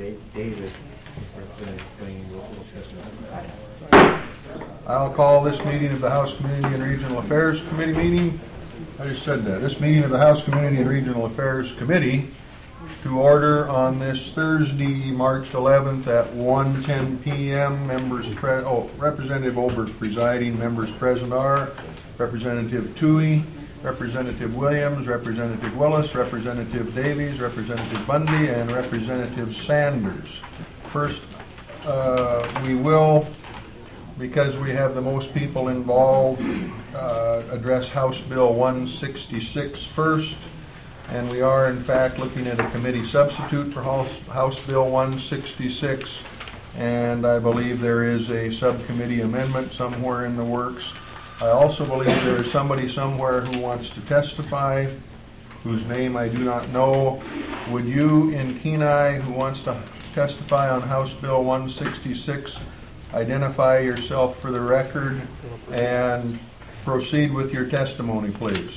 David, Representative Blaine, will discuss this. I'll call this meeting of the House Community and Regional Affairs Committee meeting. I just said that. This meeting of the House Community and Regional Affairs Committee to order on this Thursday, March 11th at 1:10 p.m. Representative Oberg presiding. Members present are Representative Toohey, Representative Williams, Representative Willis, Representative Davies, Representative Bundy, and Representative Sanders. First, we will, because we have the most people involved, address House Bill 166 first. And we are, in fact, looking at a committee substitute for House Bill 166. And I believe there is a subcommittee amendment somewhere in the works. I also believe there is somebody somewhere who wants to testify, whose name I do not know. Would you, in Kenai, who wants to testify on House Bill 166, identify yourself for the record and proceed with your testimony, please?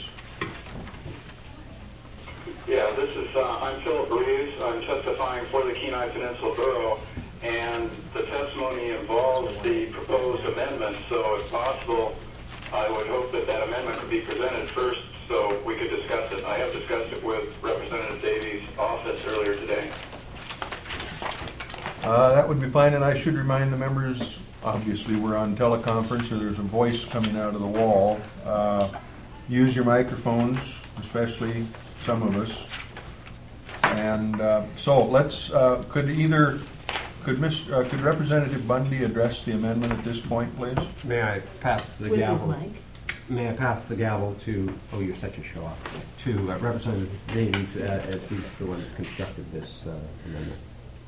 Yeah, I'm Philip Reeves. I'm testifying for the Kenai Peninsula Borough, and the testimony involves the proposed amendment, so if possible, I would hope that that amendment could be presented first so we could discuss it. I have discussed it with Representative Davies' office earlier today. That would be fine, and I should remind the members, obviously we're on teleconference, so there's a voice coming out of the wall. Use your microphones, especially some of us. And so let's, could Representative Bundy address the amendment at this point, please? May I pass the With gavel? his mic. May I pass the gavel to, oh, you're such a show-off, to Representative Davies, as he's the one that constructed this amendment.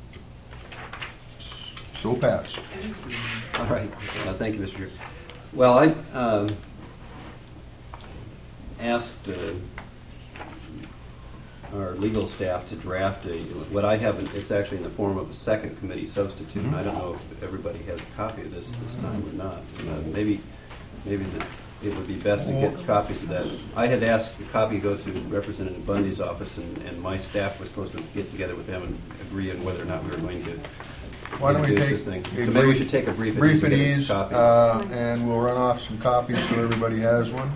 So passed. All right. Thank you, Mr. Chair. Well, I asked our legal staff to draft what I have. It's actually in the form of a second committee substitute. And I don't know if everybody has a copy of this time or not. Maybe it would be best to get copies of that. I had asked a copy go to Representative Bundy's office, and my staff was supposed to get together with them and agree on whether or not we were going to Why don't we take this thing. a So maybe we should take a brief at ease, and we'll run off some copies so everybody has one.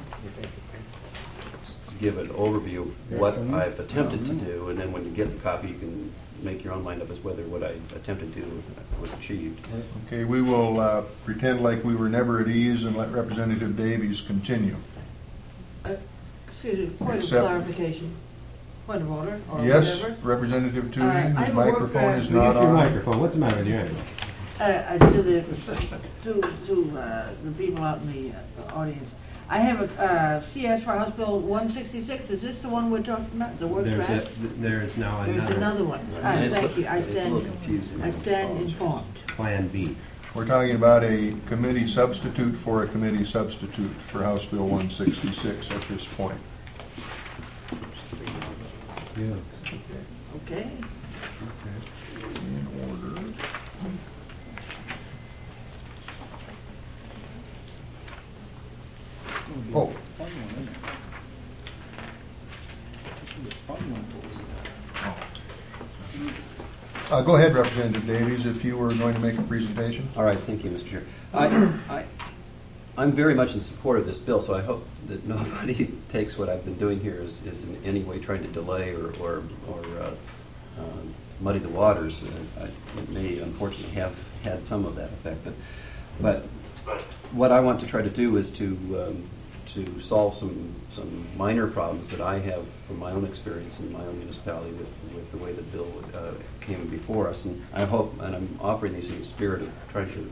Give an overview of what I've attempted to do, and then when you get the copy, you can make your own mind up as whether what I attempted to do was achieved. Okay, we will pretend like we were never at ease and let Representative Davies continue. Excuse me, point of clarification. Point of order, or yes, whatever. Representative Toohey, whose microphone is Get not your on. microphone. What's the matter with you anyway? To the people out in the audience. I have a CS for House Bill 166. Is this the one we're talking about? The word draft? There's now There's another one. Thank you. It's a little confusing. I stand informed. Plan B. We're talking about a committee substitute for a committee substitute for House Bill 166 at this point. Yeah. Okay. In order. Oh. Go ahead, Representative Davies, if you were going to make a presentation. All right, thank you, Mr. Chair. I'm very much in support of this bill, so I hope that nobody takes what I've been doing here as in any way trying to delay or muddy the waters. It may unfortunately have had some of that effect, but what I want to try to do is to solve some minor problems that I have from my own experience in my own municipality with the way the bill came before us. And I hope, and I'm offering these in the spirit of trying to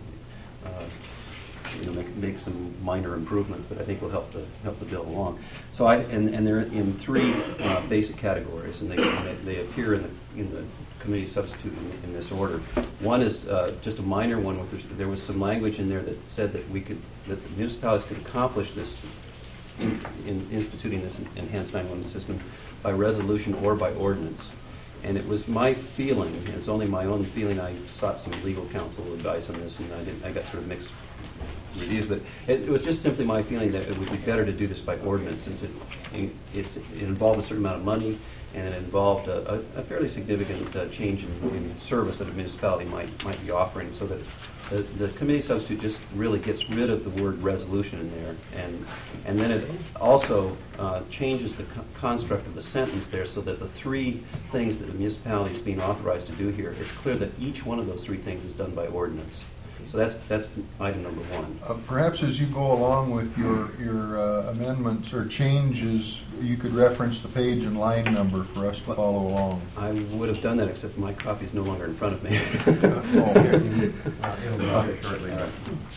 make some minor improvements that I think will help the bill along. So and they're in three basic categories, and they appear in the committee substitute in this order. One is just a minor one. There was some language in there that said that the municipalities could accomplish this in instituting this enhanced 911 system by resolution or by ordinance. And it was my feeling, and it's only my own feeling, I sought some legal counsel advice on this, and I got sort of mixed reviews, but it was just simply my feeling that it would be better to do this by ordinance, since it involved a certain amount of money, and it involved a fairly significant change in service that a municipality might be offering, so that the committee substitute just really gets rid of the word resolution in there, and then it also changes the construct of the sentence there, so that the three things that the municipality is being authorized to do here, it's clear that each one of those three things is done by ordinance. So that's item number one. Perhaps as you go along with your amendments or changes, you could reference the page and line number for us to follow along. I would have done that, except my copy is no longer in front of me. It'll be up shortly. Yeah,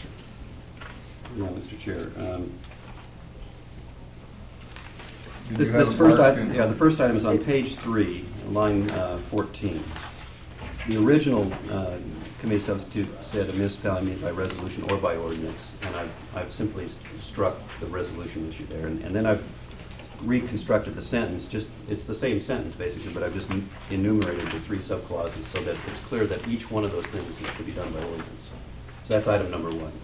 Mr. Chair. Did you have This a first mark item, in- yeah, the first item is on page 3, line 14. The original committee substitute said a municipality made by resolution or by ordinance, and I've simply struck the resolution issue there, and then I've reconstructed the sentence. It's the same sentence basically, but I've just enumerated the three subclauses so that it's clear that each one of those things is to be done by ordinance. So that's item number one.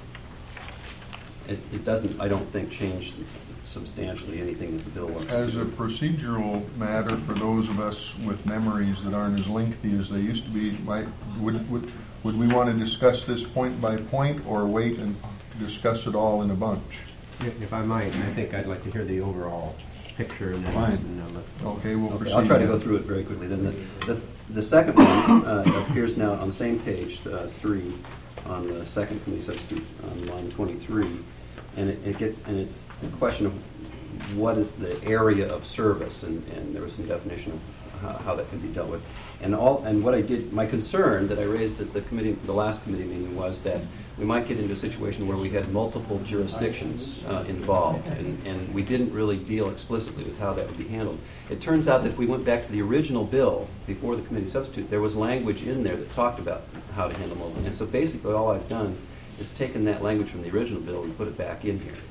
It doesn't, I don't think, change substantially anything that the bill wants to As do. a procedural matter, for those of us with memories that aren't as lengthy as they used to be, would we want to discuss this point by point, or wait and discuss it all in a bunch? If I might, I think I'd like to hear the overall picture and then. Fine. and, Okay, we'll Okay, proceed. I'll try to go then. through it very quickly. Then the second one appears now on the same page, 3, on the second committee substitute on line 23, and it's a question of what is the area of service, and there was some definition of how that can be dealt with. And what I did, my concern that I raised at the last committee meeting, was that we might get into a situation where we had multiple jurisdictions involved, and we didn't really deal explicitly with how that would be handled. It turns out that if we went back to the original bill before the committee substitute, there was language in there that talked about how to handle multiple. And so basically all I've done is taken that language from the original bill and put it back in here.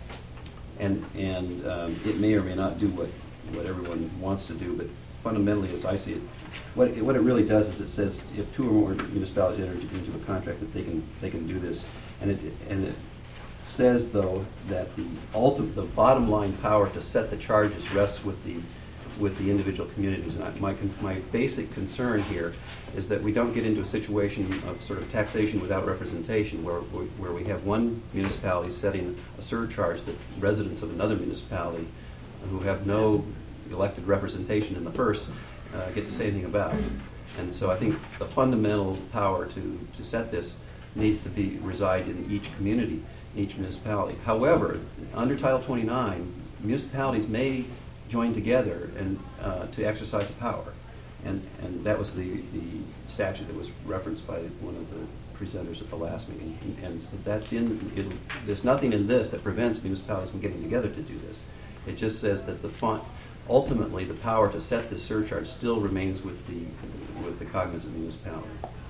And it may or may not do what everyone wants to do, but fundamentally, as I see it, what it really does is it says if 2 or more municipalities enter into a contract, that they can do this, and it says though that the bottom line power to set the charges rests with the individual communities. And my basic concern here is that we don't get into a situation of sort of taxation without representation, where we have one municipality setting a surcharge that residents of another municipality who have no elected representation in the first get to say anything about. And so I think the fundamental power to set this needs to reside in each community, each municipality. However, under Title 29, municipalities may join together and to exercise a power, and that was the statute that was referenced by one of the presenters at the last meeting. And so that's there's nothing in this that prevents municipalities from getting together to do this. It just says that ultimately the power to set this surcharge still remains with the cognizant municipality.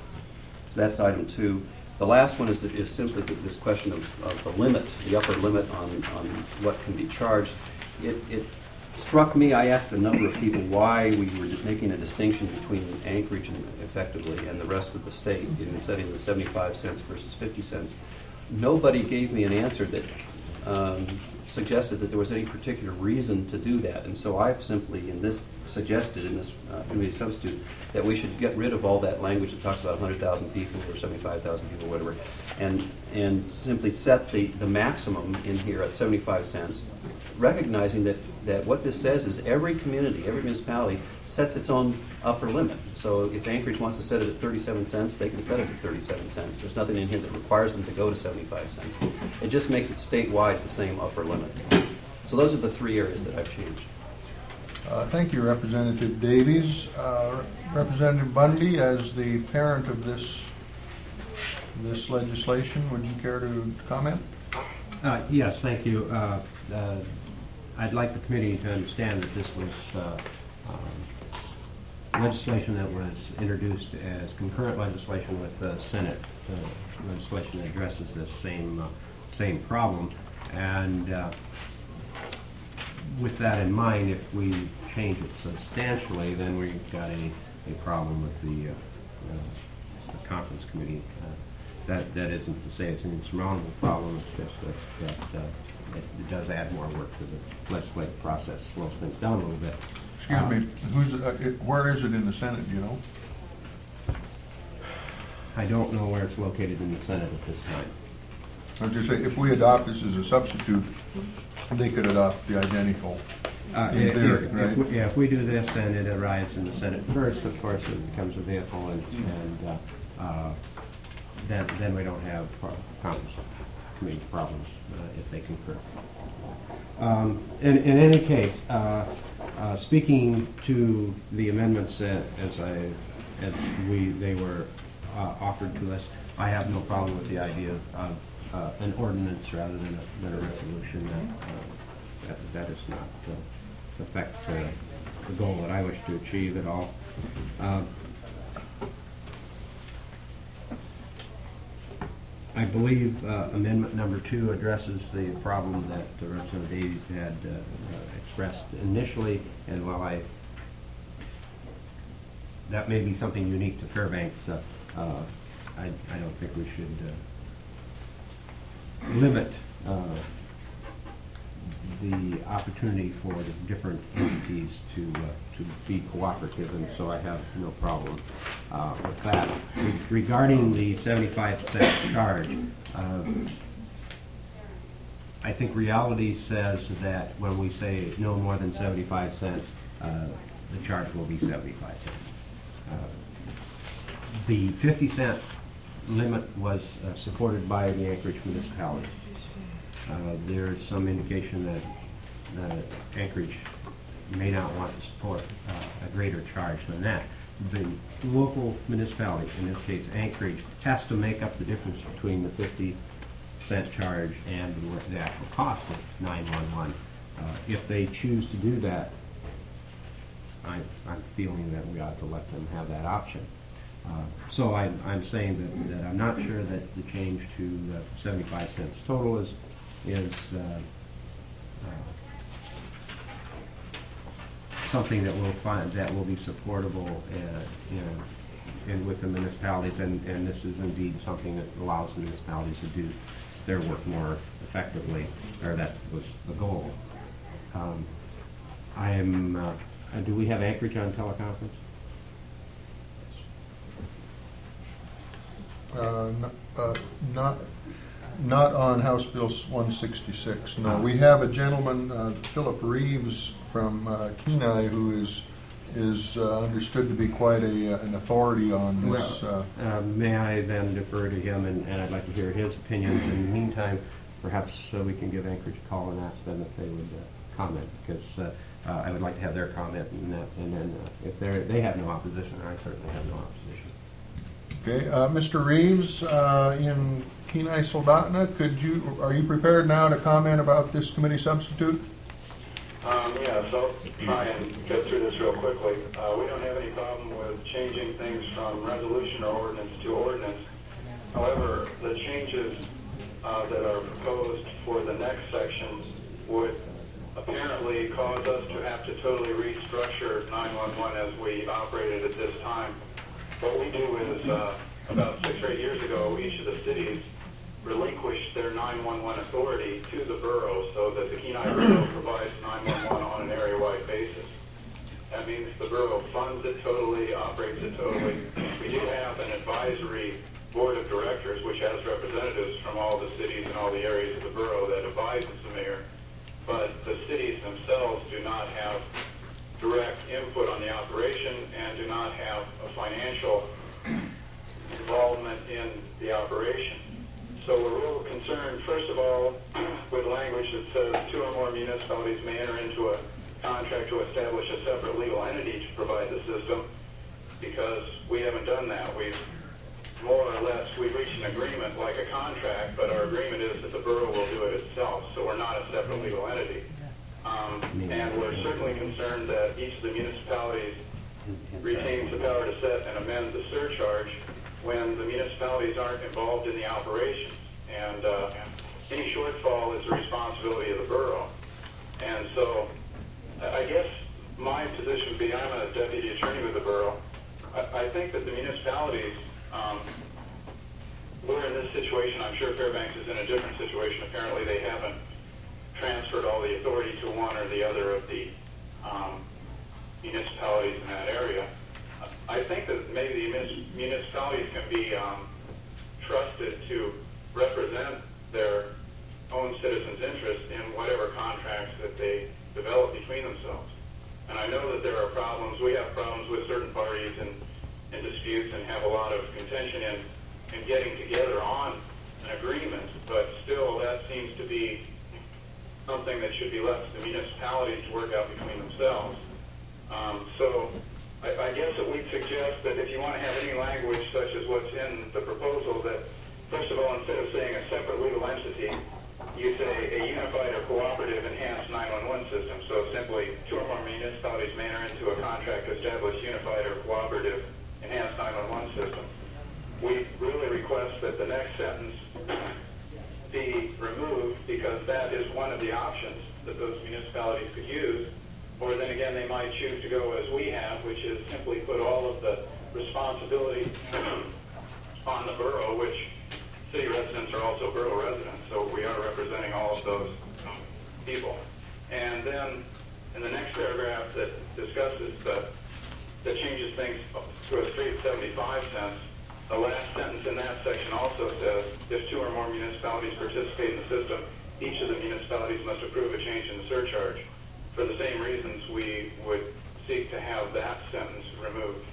So that's item 2. The last one is simply this question of the limit, the upper limit on what can be charged. It struck me, I asked a number of people why we were making a distinction between Anchorage effectively and the rest of the state in setting the 75 cents versus 50 cents. Nobody gave me an answer that suggested that there was any particular reason to do that, and so I've simply suggested in this committee substitute that we should get rid of all that language that talks about 100,000 people or 75,000 people, whatever, and simply set the maximum in here at 75 cents, recognizing that what this says is every community, every municipality sets its own upper limit. So if Anchorage wants to set it at 37 cents, they can set it at 37 cents. There's nothing in here that requires them to go to 75 cents. It just makes it statewide the same upper limit. So those are the 3 areas that I've changed. Thank you, Representative Davies. Representative Bundy, as the parent of this legislation, would you care to comment? Yes, thank you. I'd like the committee to understand that this was legislation that was introduced as concurrent legislation with the Senate legislation that addresses this same problem. And with that in mind, if we change it substantially, then we've got a problem with the conference committee. That isn't to say it's an insurmountable problem, it's just that it does add more work to the legislative process, slows things down a little bit. Excuse me, where is it in the Senate, do you know? I don't know where it's located in the Senate at this time. I'm just saying, if we adopt this as a substitute, they could adopt the identical. In theory, right? If we do this and it arrives in the Senate first, of course, it becomes a vehicle, and then we don't have Congress committee problems if they concur. In any case, speaking to the amendments they were offered to us, I have no problem with the idea of an ordinance rather than a resolution. That does not affect the goal that I wish to achieve at all. I believe amendment number 2 addresses the problem that Representative Davies had expressed initially, and while that may be something unique to Fairbanks, I don't think we should limit the opportunity for the different entities to be cooperative, and so I have no problem with that. Regarding the 75-cent charge, I think reality says that when we say no more than 75 cents, the charge will be 75 cents. The 50-cent limit was supported by the Anchorage municipality. There's some indication that Anchorage may not want to support a greater charge than that. The local municipality, in this case Anchorage, has to make up the difference between the 50-cent charge and the actual cost of 911. If they choose to do that, I'm feeling that we ought to let them have that option. So I'm saying that I'm not sure that the change to 75 cents total is something that we'll find that will be supportable and with the municipalities, and this is indeed something that allows the municipalities to do their work more effectively, or that was the goal. Do we have Anchorage on teleconference? Not on House Bill 166. No, we have a gentleman, Philip Reeves from Kenai, who is understood to be quite an authority on this. May I then defer to him, and I'd like to hear his opinions. In the meantime, perhaps we can give Anchorage a call and ask them if they would comment, because I would like to have their comment, and then if they have no opposition, I certainly have no opposition. Okay, Mr. Reeves, in Kenai Soldotna, are you prepared now to comment about this committee substitute? Yeah, so try and get through this real quickly. We don't have any problem with changing things from resolution or ordinance to ordinance. However, the changes that are proposed for the next section would apparently cause us to have to totally restructure 911 as we operate it at this time. What we do is, about 6 or 8 years ago, each of the cities relinquished their 911 authority to the borough so that the Kenai Borough provides 911 on an area-wide basis. That means the borough funds it totally, operates it totally. We do have an advisory board of directors which has representatives from all the cities and all the areas of the borough that advises the mayor, but the cities themselves do not have direct input on the operation and do not have a financial involvement in the operation. So we're real concerned, first of all, with language that says 2 or more municipalities may enter into a contract to establish a separate legal entity to provide the system, because we haven't done that. We've reached an agreement like a contract, but our agreement is that the borough will do it itself, so we're not a separate legal entity. And we're certainly concerned that each of the municipalities retains the power to set and amend the surcharge when the municipalities aren't involved in the operation. And any shortfall is the responsibility of the borough. And so I guess my position would be, I'm a deputy attorney with the borough. I think that the municipalities, we're in this situation. I'm sure Fairbanks is in a different situation. Apparently they haven't transferred all the authority to one or the other of the municipalities in that area. I think that maybe the municipalities can be trusted to represent their own citizens' interests in whatever contracts that they develop between themselves. And I know that there are problems. We have problems with certain parties and disputes and have a lot of contention in getting together on an agreement, but still that seems to be something that should be left to the municipalities to work out between themselves. So I guess that we'd suggest that if you want to have any language such as what's in the proposal, that first of all, instead of saying a separate legal entity, you say a unified or cooperative enhanced 911 system. So simply, 2 or more municipalities may enter into a contract to establish unified or cooperative enhanced 911 system. We really request that the next sentence be removed because that is one of the options that those municipalities could use. Or then again, they might choose to go as we have, which is simply put all of the responsibility on the borough, which city residents are also borough residents, so we are representing all of those people. And then in the next paragraph that discusses that changes things to a straight 75 cents, the last sentence in that section also says, if 2 or more municipalities participate in the system, each of the municipalities must approve a change in the surcharge. For the same reasons, we would seek to have that sentence removed.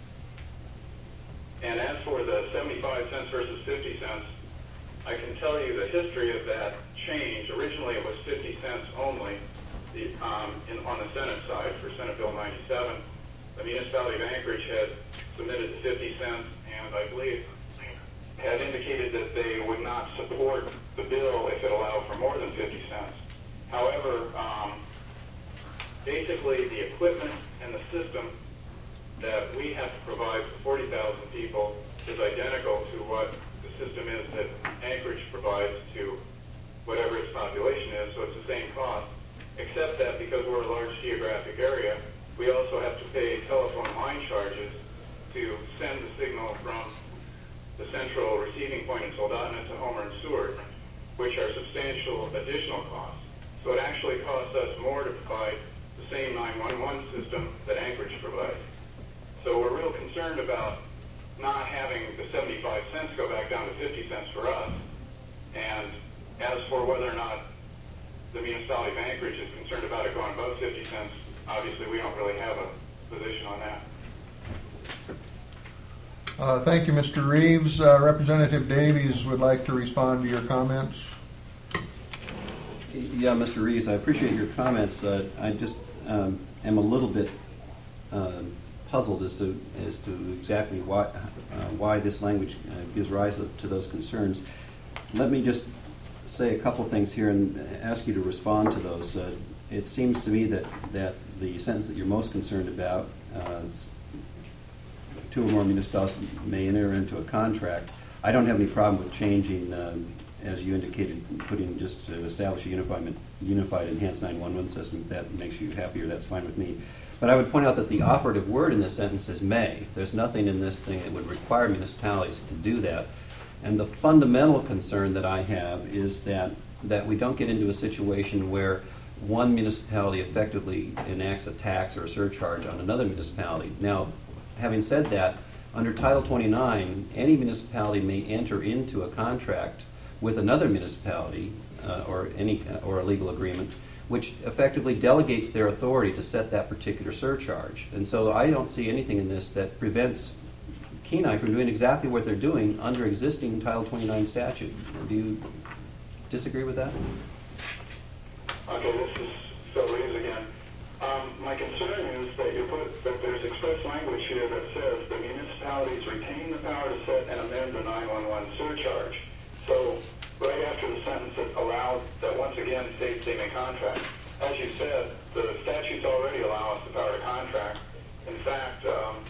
And as for the 75 cents versus 50 cents, I can tell you the history of that change. Originally, it was 50 cents only on the Senate side for Senate Bill 97. The municipality of Anchorage had submitted the 50 cents, and I believe had indicated that they would not support the bill if it allowed for more than 50 cents. However, basically the equipment and the system that we have to provide for 40,000 people is identical to what the system is that Anchorage provides to whatever its population is, so it's the same cost, except that because we're a large geographic area, we also have to pay telephone line charges to send the signal from the central receiving point in Soldotna to Homer and Seward, which are substantial additional costs. So it actually costs us more to provide the same 911 system that Anchorage provides. So we're real concerned about not having the 75 cents go back down to 50 cents for us. And as for whether or not the municipality of Anchorage is concerned about it going above 50 cents, obviously we don't really have a position on that. Thank you, Mr. Reeves. Representative Davies would like to respond to your comments. Yeah, Mr. Reeves, I appreciate your comments. I just am a little bit puzzled as to exactly why this language gives rise to those concerns. Let me just say a couple things here and ask you to respond to those. It seems to me that the sentence that you're most concerned about, 2 or more municipalities may enter into a contract. I don't have any problem with changing, as you indicated, putting just to establish a unified enhanced 911 system. If that makes you happier, that's fine with me. But I would point out that the operative word in this sentence is may. There's nothing in this thing that would require municipalities to do that. And the fundamental concern that I have is that we don't get into a situation where one municipality effectively enacts a tax or a surcharge on another municipality. Now, having said that, under Title 29, any municipality may enter into a contract with another municipality or a legal agreement, which effectively delegates their authority to set that particular surcharge. And so I don't see anything in this that prevents Kenai from doing exactly what they're doing under existing Title 29 statute. Do you disagree with that? Okay, this is Phil Reeves again. My concern is that there's express language here that says the municipalities retain the power to set and amend the 911 surcharge. So right after the sentence that once again states they may contract, as you said, the statutes already allow us the power to contract. In fact,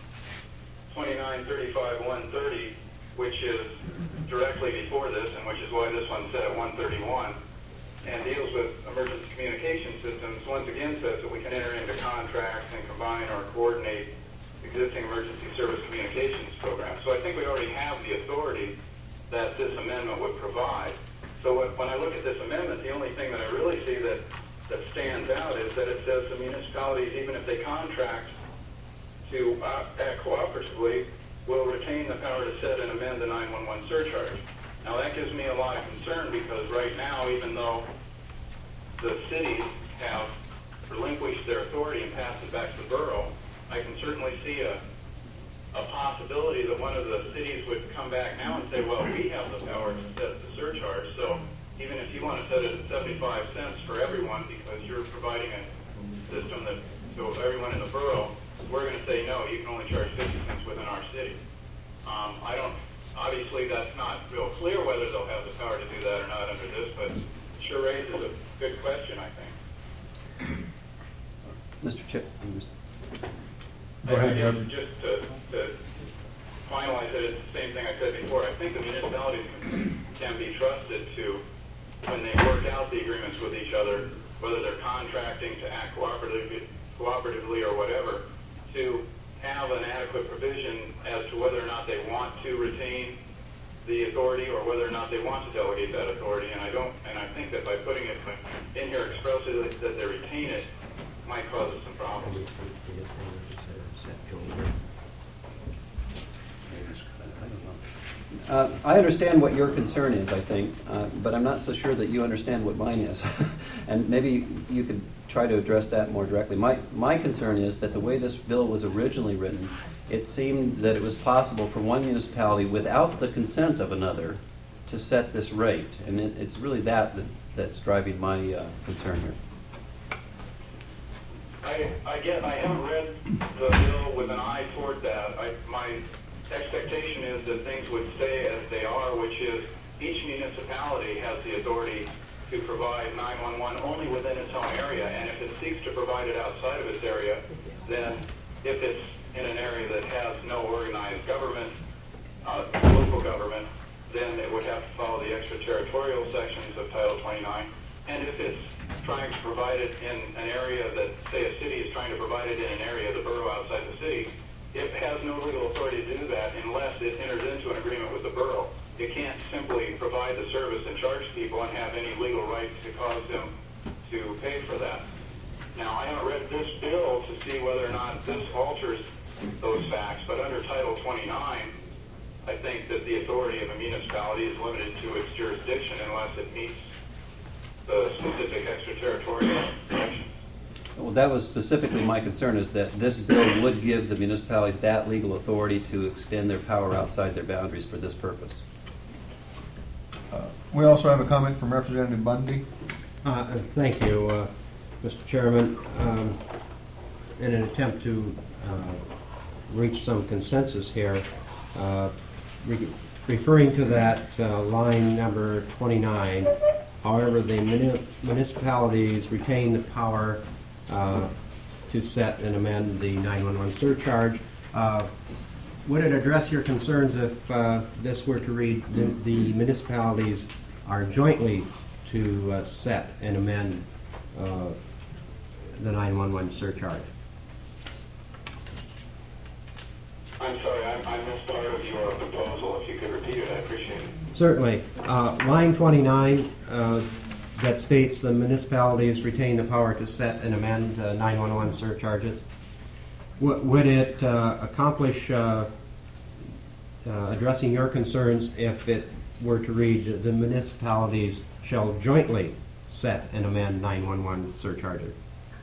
2935-130, which is directly before this, and which is why this one said at 131, and deals with emergency communication systems, once again says that we can enter into contracts and combine or coordinate existing emergency service communications programs. So I think we already have the authority that this amendment would provide. So when I look at this amendment, the only thing that I really see that stands out is that it says the municipalities, even if they contract to act cooperatively will retain the power to set and amend the 911 surcharge. Now that gives me a lot of concern because right now, even though the cities have relinquished their authority and passed it back to the borough, I can certainly see a possibility that one of the cities would come back now and say, well, we have the power to set the surcharge, so even if you want to set it at 75 cents for everyone because you're providing a system that so everyone in the borough, we're going to say, no, you can only charge 50 cents within our city. Obviously that's not real clear whether they'll have the power to do that or not under this, but it sure raises a good question, I think. Mr. Chip. Go ahead, I guess Deb. just to finalize it, it's the same thing I said before. I think the municipalities can be trusted to, when they work out the agreements with each other, whether they're contracting to act cooperatively or whatever, to have an adequate provision as to whether or not they want to retain the authority or whether or not they want to delegate that authority. And I think that by putting it in here expressly that they retain it might cause us some problems. I understand what your concern is, I think, but I'm not so sure that you understand what mine is. And maybe you could try to address that more directly. My concern is that the way this bill was originally written, it seemed that it was possible for one municipality without the consent of another to set this rate. And it's really that's driving my concern here. I haven't read the bill with an eye toward that. My expectation is that things would stay as they are, which is each municipality has the authority to provide 911 only within its own area, and if it seeks to provide it outside of its area, then if it's in an area that has no organized government, local government, then it would have to follow the extraterritorial sections of Title 29. And if it's trying to provide it in an area that, say a city is trying to provide it in an area, the borough outside the city, it has no legal authority to do that unless it enters into an agreement with the borough. It can't simply provide the service and charge people and have any legal right to cause them to pay for that. Now, I haven't read this bill to see whether or not this alters those facts, but under Title 29, I think that the authority of a municipality is limited to its jurisdiction unless it meets the specific extraterritorial sections. Well, that was specifically my concern, is that this bill would give the municipalities that legal authority to extend their power outside their boundaries for this purpose. We also have a comment from Representative Bundy. Thank you, Mr. Chairman. In an attempt to reach some consensus here, referring to that line number 29, however, the municipalities retain the power to set and amend the 911 surcharge. Would it address your concerns if this were to read the municipalities are jointly to set and amend the 911 surcharge? I'm sorry, I missed part of your proposal. If you could repeat it, I appreciate it. Certainly. Line 29 that states the municipalities retain the power to set and amend 911 surcharges. Would it accomplish addressing your concerns if it were to read the municipalities shall jointly set and amend 911 surcharges?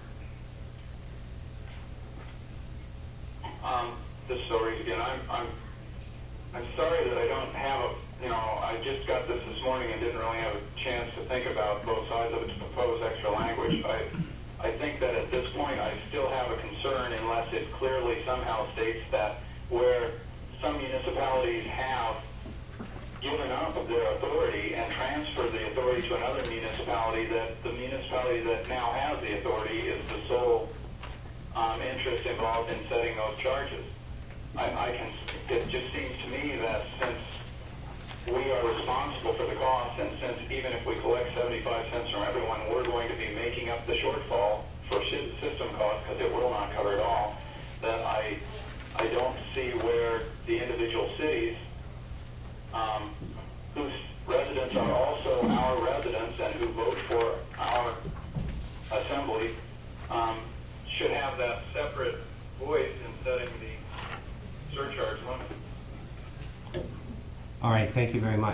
This is Ulrich again. I'm sorry that I don't have I just got this morning and didn't really have a chance to think about both sides of it to propose extra language. I think that at this point I still have a concern unless it clearly somehow states that where some municipalities have given up their authority and transferred the authority to another municipality, that the municipality that now has the authority is the sole interest involved in setting those charges. It just seems to me that since we are responsible for the cost, and since even if we collect 75 cents from everyone, we're going to be making up the shortfall for system costs because it will not cover it all, that I don't see where the individual cities whose residents are also our residents and who vote for our assembly should have that separate voice in setting the All right, thank you very much.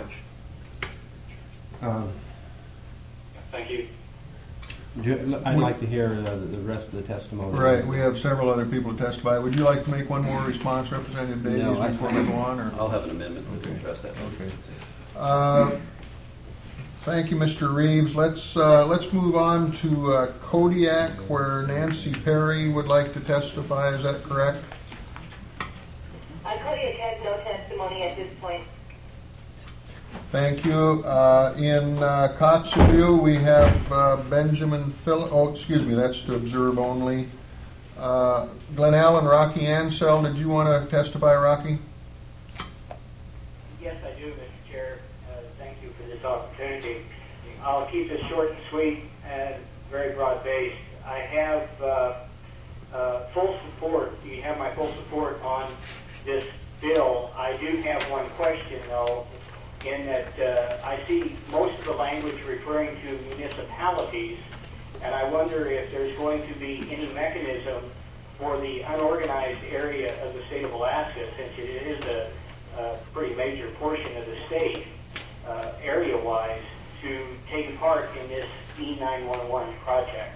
Thank you. I'd like to hear the rest of the testimony. Right, we have several other people to testify. Would you like to make one more response, Representative Davies, No, before we go on? Or? I'll have an amendment to address that. Okay. Thank you, Mr. Reeves. Let's move on to Kodiak, where Nancy Perry would like to testify. Is that correct? Kodiak has no testimony at this point. Thank you. In Kotzebue, we have Benjamin Phil. Oh, excuse me, that's to observe only. Glen Allen, Rocky Ansell, did you want to testify, Rocky? Yes, I do, Mr. Chair. Thank you for this opportunity. I'll keep this short and sweet and very broad-based. I have full support. You have my full support on this bill. I do have one question, though, in that I see most of the language referring to municipalities, and I wonder if there's going to be any mechanism for the unorganized area of the state of Alaska, since it is a pretty major portion of the state, area-wise, to take part in this E911 project.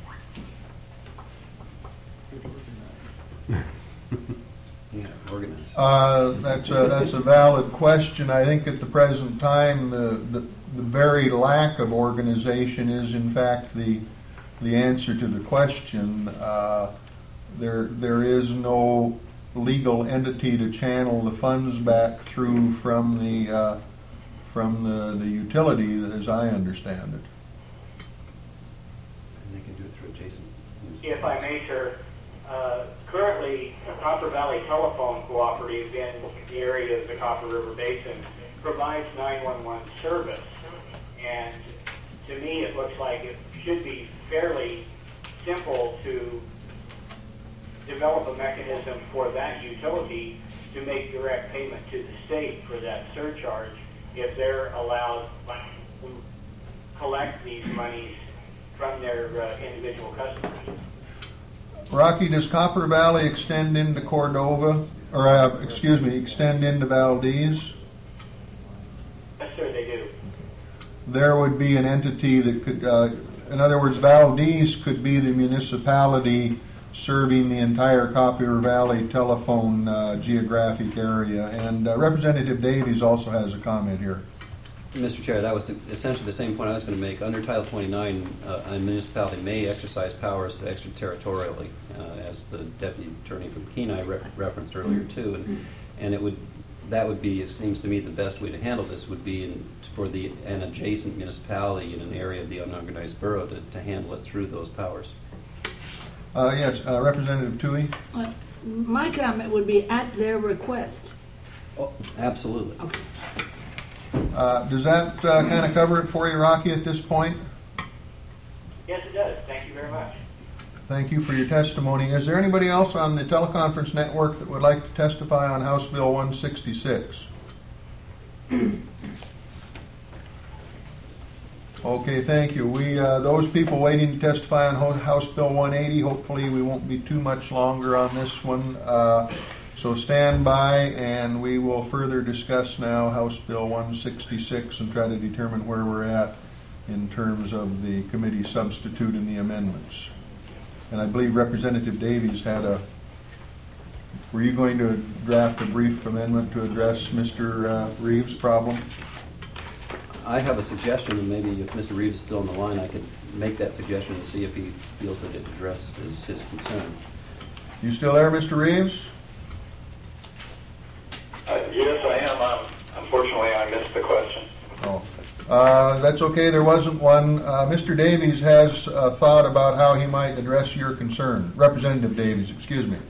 Yeah, organized. That's a valid question. I think at the present time, the very lack of organization is, in fact, the answer to the question. There is no legal entity to channel the funds back through from the utility, as I understand it. And they can do it through adjacent. If I may, sir, currently, Copper Valley Telephone Cooperative in the area of the Copper River Basin provides 911 service. And to me, it looks like it should be fairly simple to develop a mechanism for that utility to make direct payment to the state for that surcharge if they're allowed to collect these monies from their individual customers. Rocky, does Copper Valley extend into Cordova, or extend into Valdez? Yes, sir, they do. There would be an entity that could, in other words, Valdez could be the municipality serving the entire Copper Valley telephone geographic area. And Representative Davies also has a comment here. Mr. Chair, that was essentially the same point I was going to make. Under Title 29, a municipality may exercise powers extraterritorially, as the Deputy Attorney from Kenai referenced earlier too, and that would be, it seems to me, the best way to handle this would be for an adjacent municipality in an area of the unorganized borough to handle it through those powers. Yes, Representative Toohey. My comment would be at their request. Oh, absolutely. Okay. Does that kind of cover it for you, Rocky, at this point? Yes, it does. Thank you very much. Thank you for your testimony. Is there anybody else on the teleconference network that would like to testify on House Bill 166? Okay, thank you. Those people waiting to testify on House Bill 180, hopefully we won't be too much longer on this one. So stand by, and we will further discuss now House Bill 166 and try to determine where we're at in terms of the committee substitute and the amendments. And I believe Representative Davies were you going to draft a brief amendment to address Mr. Reeves' problem? I have a suggestion, and maybe if Mr. Reeves is still on the line, I could make that suggestion and see if he feels that it addresses his concern. You still there, Mr. Reeves? Yes, I am. Unfortunately, I missed the question. Oh. That's okay, there wasn't one. Mr. Davies has thought about how he might address your concern. Representative Davies, excuse me.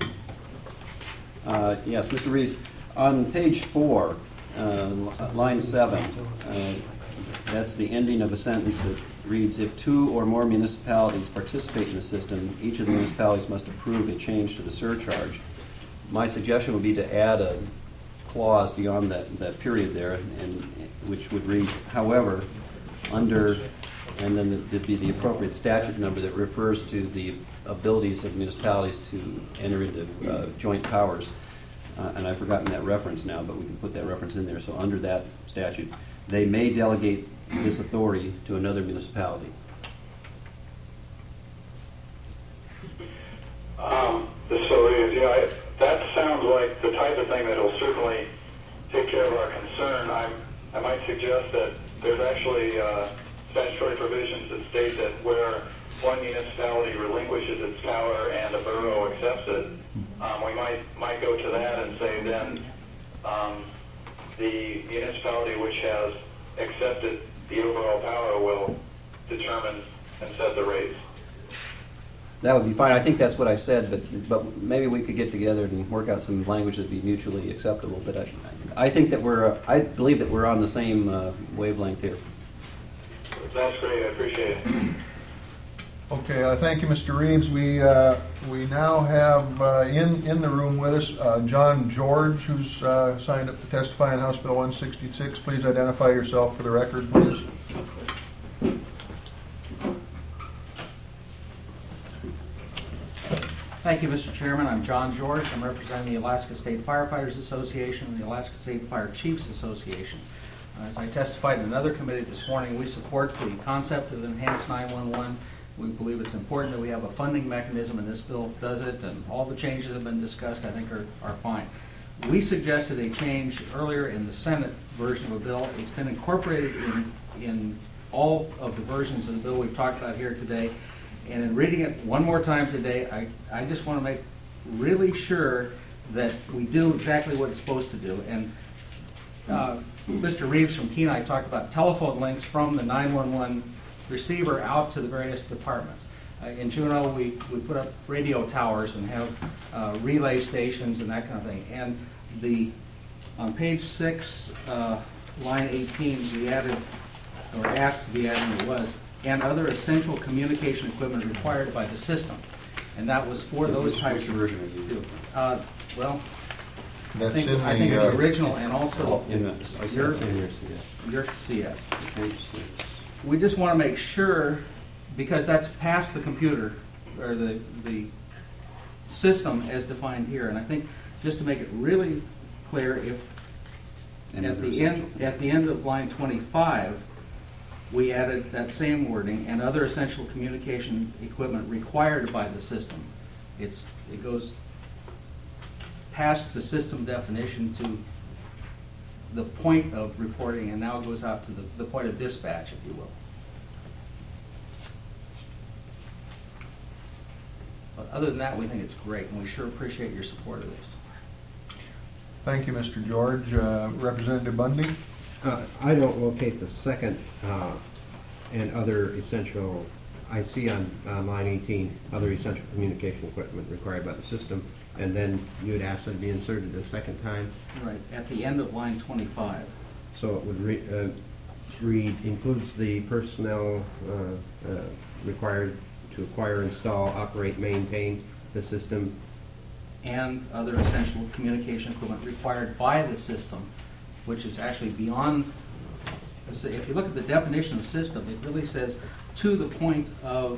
Yes, Mr. Reeves, on page 4, line 7, that's the ending of a sentence that reads, if 2 or more municipalities participate in the system, each of the municipalities must approve a change to the surcharge. My suggestion would be to add a clause beyond that period there, and which would read, however, under, and then there'd be the appropriate statute number that refers to the abilities of municipalities to enter into joint powers. and I've forgotten that reference now, but we can put that reference in there. So under that statute, they may delegate this authority to another municipality. That sounds like the type of thing that will certainly take care of our concern. I might suggest that there's actually statutory provisions that state that where one municipality relinquishes its power and a borough accepts it, we might go to that and say then the municipality which has accepted the overall power will determine and set the rates. That would be fine. I think that's what I said, but maybe we could get together and work out some language that'd be mutually acceptable. But I think that I believe that we're on the same wavelength here. That's great. I appreciate it. Okay, thank you, Mr. Reeves. We now have in the room with us John George, who's signed up to testify on House Bill 166. Please identify yourself for the record, please. Thank you, Mr. Chairman. I'm John George. I'm representing the Alaska State Firefighters Association and the Alaska State Fire Chiefs Association. As I testified in another committee this morning, we support the concept of Enhanced 911. We believe it's important that we have a funding mechanism, and this bill does it, and all the changes that have been discussed, I think, are fine. We suggested a change earlier in the Senate version of a bill. It's been incorporated in all of the versions of the bill we've talked about here today. And in reading it one more time today, I just want to make really sure that we do exactly what it's supposed to do. And Mr. Reeves from Kenai talked about telephone links from the 911 receiver out to the various departments. In Juneau, we put up radio towers and have relay stations and that kind of thing. And on page 6, line 18, we added, or asked to be added, it was, and other essential communication equipment required by the system. And that was for those types of version that you do. Well, I think in the original and also In your CS. We just want to make sure, because that's past the computer, or the system as defined here. And I think just to make it really clear, if at the end of line 25, we added that same wording, and other essential communication equipment required by the system. It goes past the system definition to the point of reporting, and now it goes out to the point of dispatch, if you will. But other than that, we think it's great, and we sure appreciate your support of this. Thank you, Mr. George. Representative Bundy? I don't locate the second and other essential, I see on line 18, other essential communication equipment required by the system, and then you would ask that it be inserted a second time. Right, at the end of line 25. So it would read, includes the personnel required to acquire, install, operate, maintain the system. And other essential communication equipment required by the system, which is actually beyond, if you look at the definition of system, it really says to the point of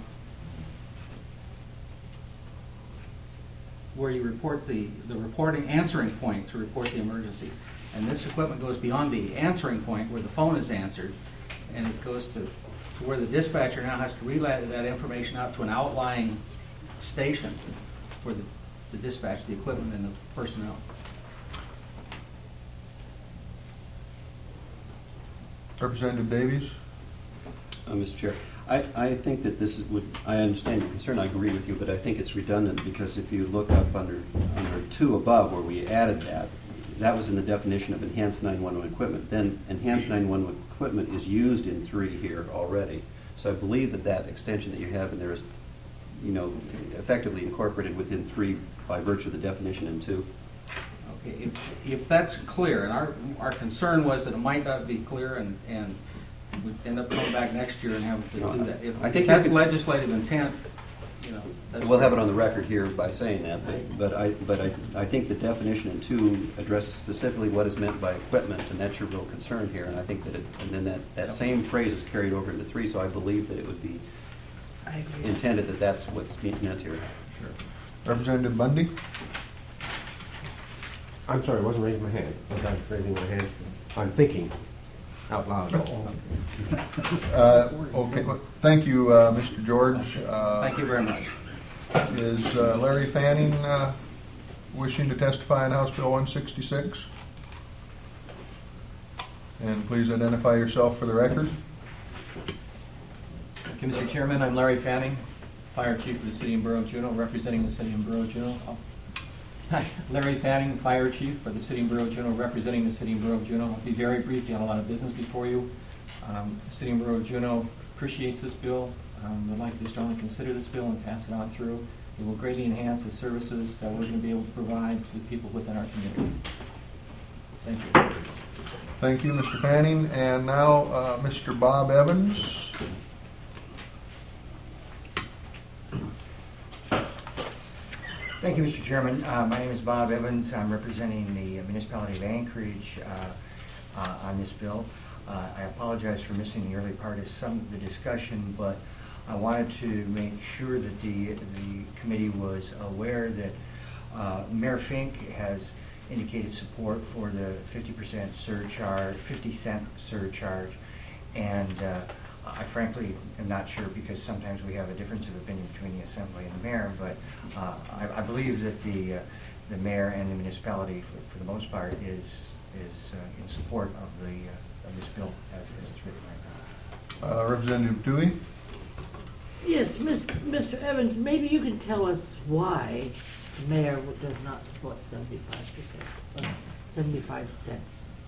where you report the reporting answering point to report the emergency. And this equipment goes beyond the answering point where the phone is answered, and it goes to where the dispatcher now has to relay that information out to an outlying station for the dispatch, the equipment and the personnel. Representative Davies? Mr. Chair, I think that this would, I understand your concern, I agree with you, but I think it's redundant, because if you look up under 2 above where we added that was in the definition of enhanced 911 equipment. Then enhanced 911 equipment is used in 3 here already. So I believe that extension that you have in there is, effectively incorporated within 3 by virtue of the definition in 2. Okay, if that's clear, and our concern was that it might not be clear, and we'd end up coming back next year and having to do that. If that's legislative intent, we'll have it on the record here by saying that, but I think the definition in 2 addresses specifically what is meant by equipment, and that's your real concern here. And I think that and then that same phrase is carried over into 3, so I believe that it would be intended that that's what's meant here. Sure. Representative Bundy? I'm sorry, I wasn't raising my hand. I was raising my hand. I'm thinking out loud. Okay, well, thank you, Mr. George. Thank you very much. Is Larry Fanning wishing to testify on House Bill 166? And please identify yourself for the record. Thank you, Mr. Chairman. I'm Larry Fanning, Fire Chief of the City and Borough of Juneau, representing the City and Borough of Juneau. Hi, Larry Fanning, Fire Chief for the City and Borough of Juneau, representing the City and Borough of Juneau. I'll be very brief. You have a lot of business before you. The City and Borough of Juneau appreciates this bill. Would like to strongly consider this bill and pass it on through. It will greatly enhance the services that we're going to be able to provide to the people within our community. Thank you. Thank you, Mr. Fanning. And now, Mr. Bob Evans. Thank you, Mr. Chairman. My name is Bob Evans. I'm representing the municipality of Anchorage on this bill. I apologize for missing the early part of some of the discussion, but I wanted to make sure that the committee was aware that Mayor Fink has indicated support for the 50% surcharge, 50-cent surcharge, and I frankly am not sure because sometimes we have a difference of opinion between the Assembly and the Mayor, but I believe that the Mayor and the municipality, for the most part, is in support of this bill as it's written right now. Representative Dewey? Yes, Mr. Evans, maybe you can tell us why the mayor does not support 75%, 75 cents.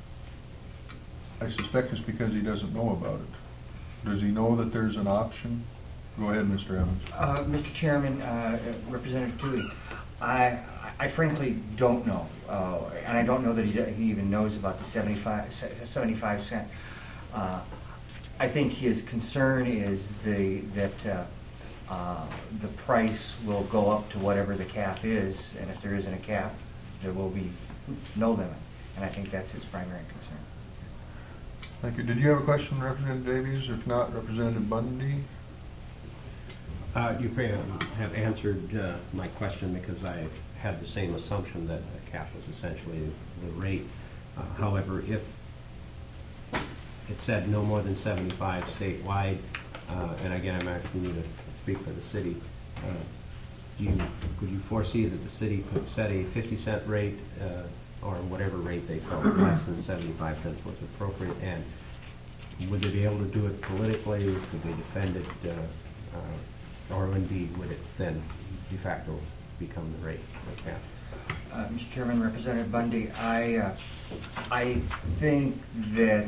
I suspect it's because he doesn't know about it. Does he know that there's an option? Go ahead, Mr. Evans. Mr. Chairman, Representative Dewey, I frankly don't know, and I don't know that he even knows about the 75 cent. I think his concern is that the price will go up to whatever the cap is, and if there isn't a cap, there will be no limit, and I think that's his primary concern. Thank you. Did you have a question, Representative Davies? If not, Representative Bundy? You have answered my question because I had the same assumption that the cap was essentially the rate. However, if it said no more than 75 statewide, and again, I'm asking you to speak for the city, could you foresee that the city could set a 50-cent rate or whatever rate they felt less than 75 cents was appropriate, and would they be able to do it politically? Could they defend it, or indeed would it then de facto become the rate of cap? Mr. Chairman, Representative Bundy, I think that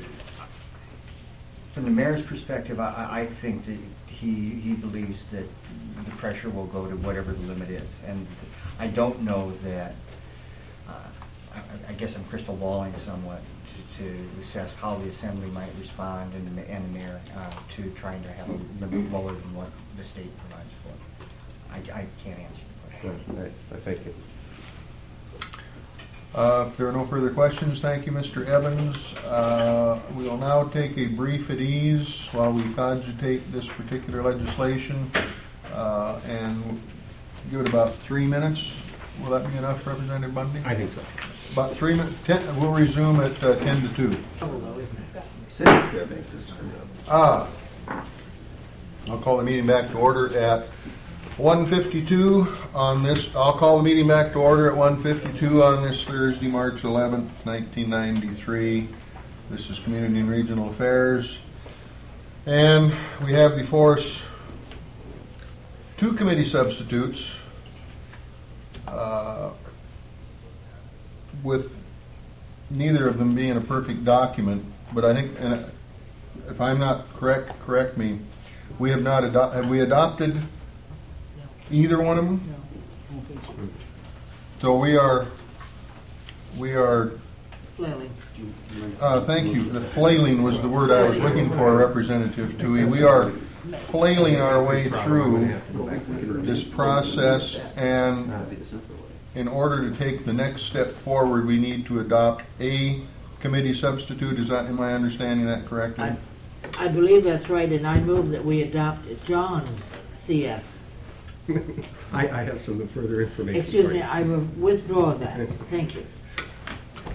from the mayor's perspective, I think that he believes that the pressure will go to whatever the limit is, and I don't know that. I guess I'm crystal balling somewhat to assess how the Assembly might respond and the mayor to trying to have a limit lower than what the state provides for. I can't answer the question. Good. I thank you. If there are no further questions, thank you, Mr. Evans. We will now take a brief at ease while we cogitate this particular legislation and give it about 3 minutes. Will that be enough, Representative Bundy? I think so. About 3 minutes. We'll resume at 10 to 2. I'll call the meeting back to order at 1:52 on this. I'll call the meeting back to order at 1:52 on this Thursday, March 11th, 1993. This is Community and Regional Affairs, and we have before us 2 committee substitutes, with neither of them being a perfect document. But I think, and if I'm not correct, correct me. We have not have we adopted either one of them? No. So we are Flailing. thank you. The flailing was the word I was looking for, Representative Toohey. We are flailing our way through this process, and in order to take the next step forward, we need to adopt a committee substitute. Am I understanding that correctly? I believe that's right, and I move that we adopt John's CF. I have some further information. Excuse me, I will withdraw that. Thank you.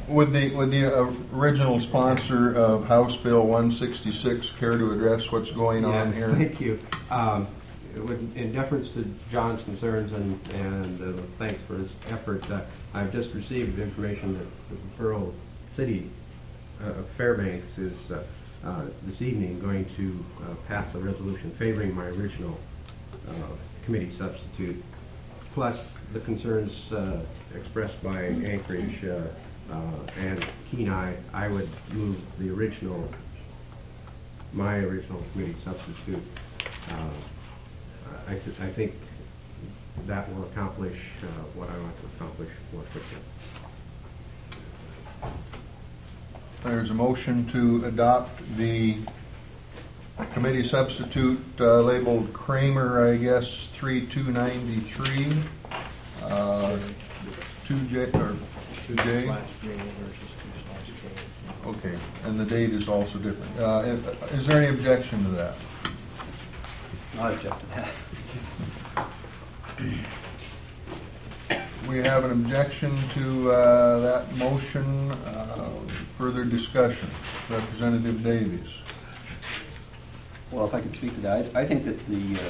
Would the original sponsor of House Bill 166 care to address what's going on Yes, here? thank you. In deference to John's concerns and thanks for his effort, I've just received information that the Borough City of Fairbanks is this evening going to pass a resolution favoring my original committee substitute, plus the concerns expressed by Anchorage and Kenai. I would move my original committee substitute. I think that will accomplish what I want to accomplish more quickly. There's a motion to adopt the committee substitute labeled Kramer, I guess, 3293, 2J, or 2J? Okay, and the date is also different. Is there any objection to that? I object to that. We have an objection to that motion. Further discussion. Representative Davies. Well, if I could speak to that, I think that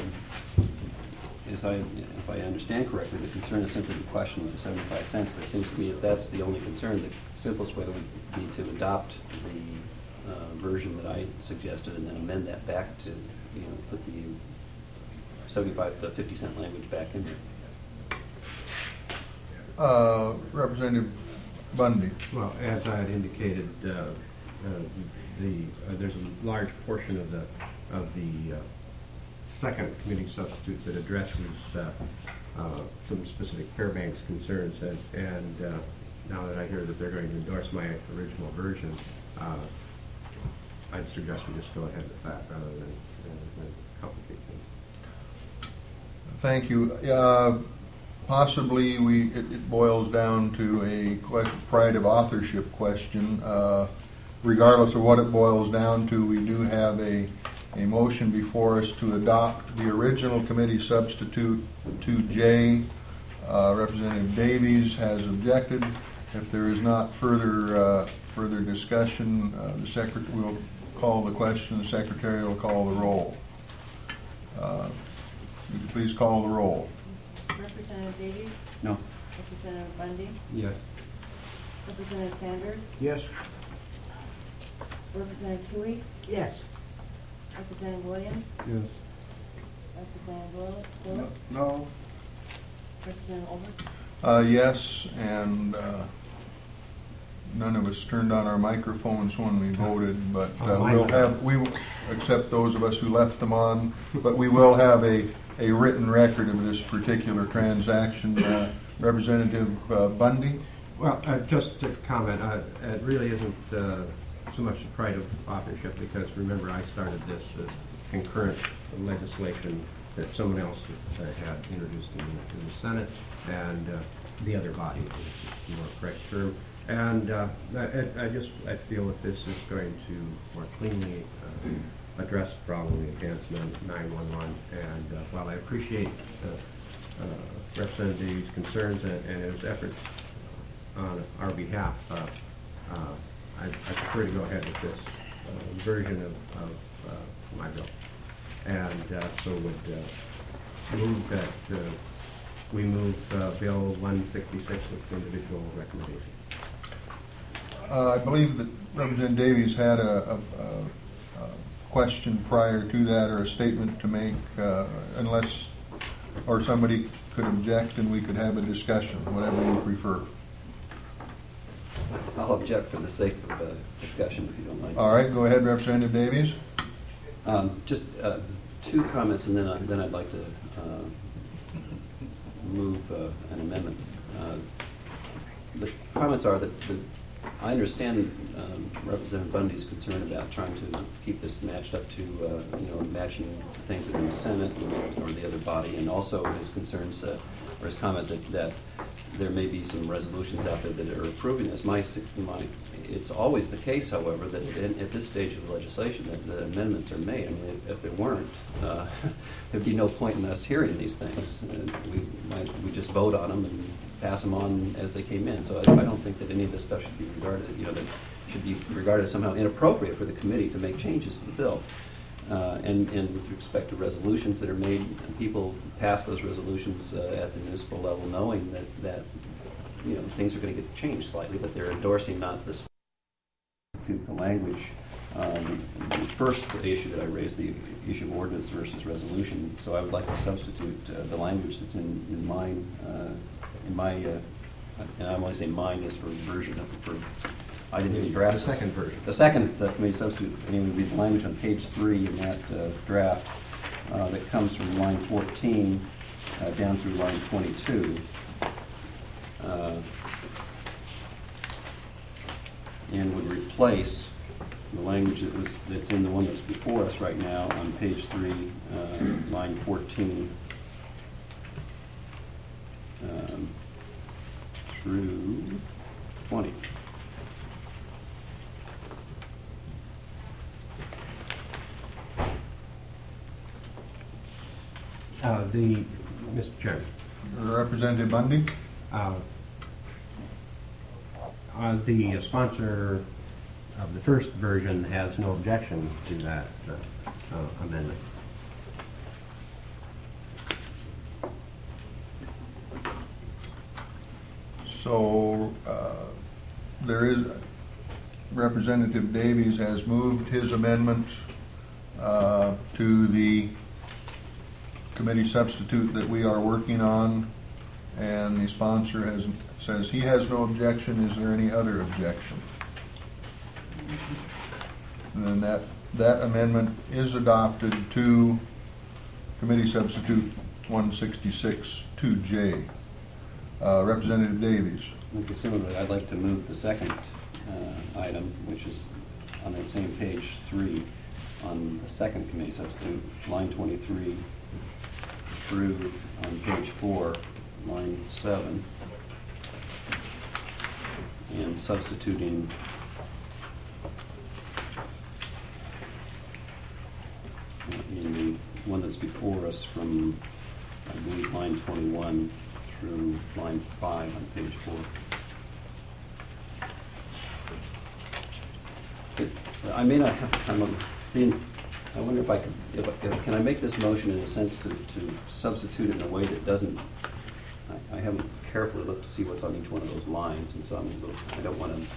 if I understand correctly, the concern is simply the question of the 75 cents. It seems to me if that's the only concern, the simplest way would be to adopt the version that I suggested and then amend that back to, put the 75 to 50 cent language back in there. Representative Bundy. Well, as I had indicated, there's a large portion of the second committee substitute that addresses some specific Fairbanks concerns, and now that I hear that they're going to endorse my original version, I'd suggest we just go ahead with that rather than complicate things. Thank you. Possibly it boils down to a pride of authorship question. Regardless of what it boils down to, we do have a motion before us to adopt the original committee substitute 2J. Representative Davies has objected. If there is not further discussion, the secretary will call the question. The secretary will call the roll. Would you please call the roll? Representative Davies? No. Representative Bundy? Yes. Representative Sanders? Yes. Representative Tui? Yes. Representative Williams? Yes. Representative Willis? No. Representative Olber? Yes, and none of us turned on our microphones when we voted, but we will accept those of us who left them on, but we will have a written record of this particular transaction. Representative Bundy? Well, just to comment, it really isn't so much the pride of authorship, because remember I started this as concurrent legislation that someone else had introduced in the Senate and the other body, is the more correct term. And I feel that this is going to more cleanly address the problem of advanced 911. And while I appreciate Representative Davies' concerns and his efforts on our behalf, I prefer to go ahead with this version of my bill. And so would move that we move Bill 166 with individual recommendation. I believe that Representative Davies had a question prior to that, or a statement to make, unless, or somebody could object and we could have a discussion, whatever you prefer. I'll object for the sake of discussion, if you don't mind. All right, go ahead, Representative Davies. Just two comments, and then I'd like to move an amendment. The comments are that I understand Representative Bundy's concern about trying to keep this matched up to matching things that are in the Senate or the other body, and also his concerns or his comment that there may be some resolutions out there that are approving this. It's always the case, however, that at this stage of the legislation that the amendments are made. I mean, if there weren't, there'd be no point in us hearing these things. We just vote on them and pass them on as they came in. So I don't think that any of this stuff should be regarded, that should be regarded as somehow inappropriate for the committee to make changes to the bill. And with respect to resolutions that are made, people pass those resolutions at the municipal level knowing that things are going to get changed slightly, but they're endorsing not the language. The first issue that I raised, the issue of ordinance versus resolution, so I would like to substitute the language that's in mine, and I want to say mine is for version of I didn't even draft the second version. The second committee substitute, anyway, would be the language on page 3 in that draft that comes from line 14 down through line 22. And would replace the language that's in the one that's before us right now on page 3, line 14 through 20. Mr. Chairman. Representative Bundy? The sponsor of the first version has no objection to that amendment. So there is, Representative Davies has moved his amendment to the committee substitute that we are working on, and the sponsor says he has no objection. Is there any other objection? And then that amendment is adopted to committee substitute 166 2J. Representative Davies. Okay, similarly, I'd like to move the second item, which is on that same page 3, on the second committee substitute, line 23 through on page 4, line 7, and substituting in the one that's before us from, I believe, line 21 through line 5 on page 4. I may not have, I wonder if I could, can I make this motion in a sense to substitute it in a way that doesn't, I haven't carefully looked to see what's on each one of those lines, and so I don't want to,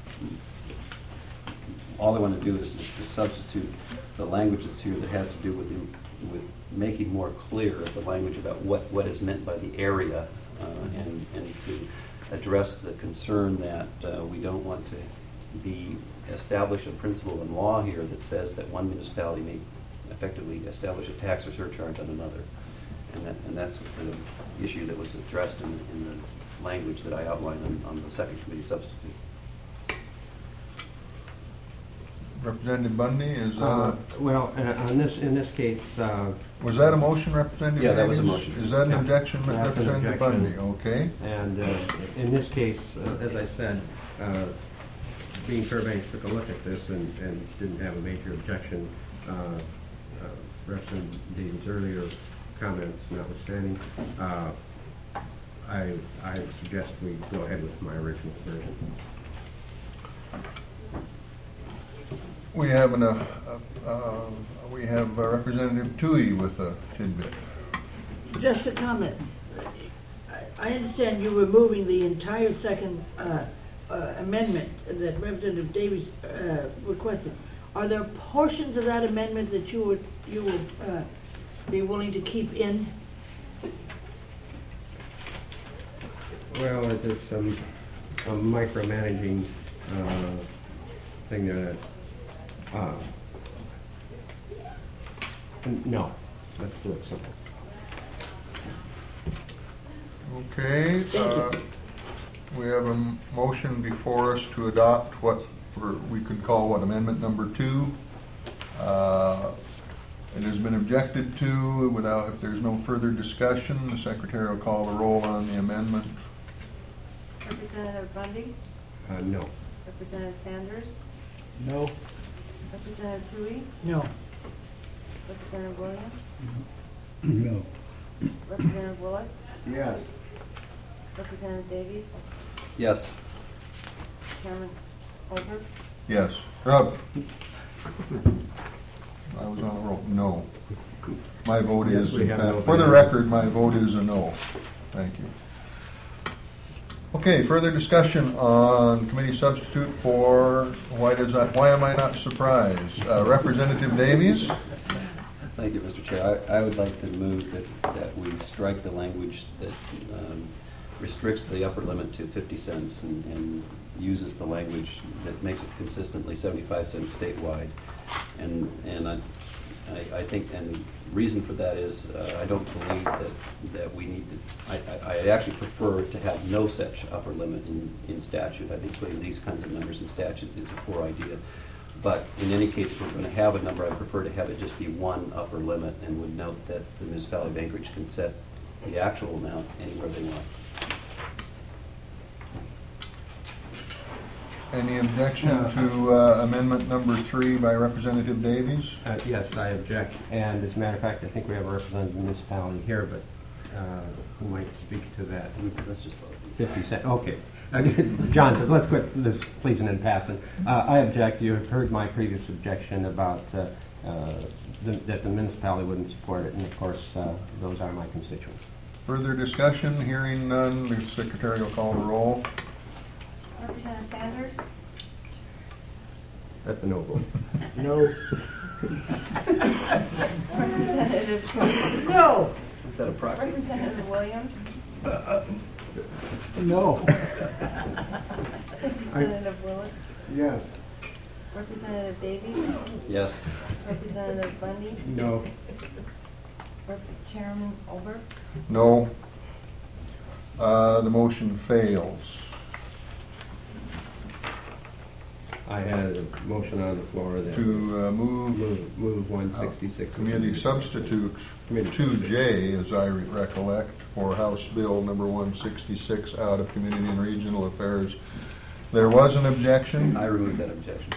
all I want to do is to substitute the language that's here that has to do with making more clear the language about what is meant by the area, and to address the concern that we don't want to establish a principle in law here that says that one municipality may effectively establish a tax or surcharge on another. And that's the issue that was addressed in the language that I outlined on the second committee substitute. Representative Bundy, is that well, in this case, was that a motion, Representative Yeah, that was a Davies? motion. Is that an Yeah, objection, that's an Representative objection. Bundy? Okay. and in this case, as I said, Dean Fairbanks took a look at this and didn't have a major objection. Representative Davies' earlier comments notwithstanding, I suggest we go ahead with my original version. We have Representative Toohey with a tidbit. Just a comment. I understand you're removing the entire second amendment that Representative Davies requested. Are there portions of that amendment that you would be willing to keep in? Well, there's some micromanaging thing there that, no, let's do it simple. Okay. Thank you. We have a motion before us to adopt what we could call amendment number 2. It has been objected to. If there's no further discussion, the secretary will call the roll on the amendment. Representative Bundy? No. Representative Sanders? No. Representative Toohey? No. Representative Williams? No. Representative Willis? Yes. Representative Davies? Yes. Chairman Olber? Yes. I was on the roll. No. My vote is, we have no for the vote. record, my vote is a no. Thank you. Okay, further discussion on committee substitute for, why am I not surprised? Representative Davies? Thank you, Mr. Chair. I would like to move that we strike the language that restricts the upper limit to 50 cents and uses the language that makes it consistently 75 cents statewide. And I think, and the reason for that is I don't believe that we need to, I actually prefer to have no such upper limit in statute. I think putting these kinds of numbers in statute is a poor idea. But in any case, if we're going to have a number, I prefer to have it just be one upper limit, and would note that the municipality of Anchorage can set the actual amount anywhere they want. Any objection to amendment number 3 by Representative Davies? Yes, I object. And as a matter of fact, I think we have a representative municipality here, but who might speak to that? Let's just vote. 50 cents. Okay. John says, let's quit this pleasing and passing. I object. You've heard my previous objection about that the municipality wouldn't support it, and of course, those are my constituents. Further discussion? Hearing none, the secretary will call the roll. Representative Sanders? That's a no vote. No. Representative No. Is that a proxy? Representative Williams? No. Representative Willis? Yes. Representative Davies? Yes. Representative Bundy? No. Chairman Olber? No. The motion fails. I had a motion on the floor that To move 166. committee substitute 2J, as I recollect, for House Bill number 166 out of Community and Regional Affairs. There was an objection. I remove that objection.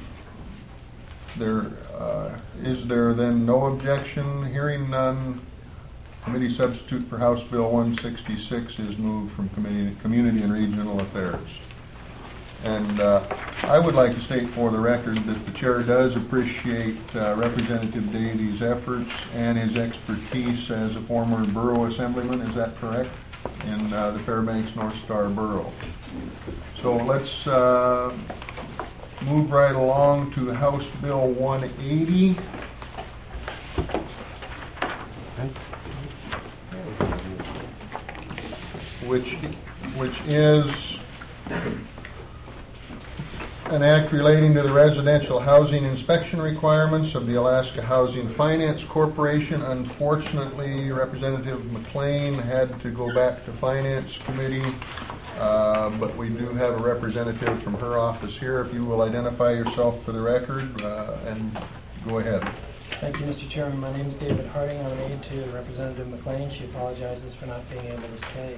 Is there then no objection? Hearing none, committee substitute for House Bill 166 is moved from Community and Regional Affairs. And I would like to state for the record that the chair does appreciate Representative Davies' efforts and his expertise as a former borough assemblyman. Is that correct? In the Fairbanks North Star Borough. So let's move right along to House Bill 180. Which is an act relating to the residential housing inspection requirements of the Alaska Housing Finance Corporation. Unfortunately, Representative McLean had to go back to Finance Committee, but we do have a representative from her office here. If you will identify yourself for the record and go ahead. Thank you, Mr. Chairman. My name is David Harding. I'm an aide to Representative McLean. She apologizes for not being able to stay.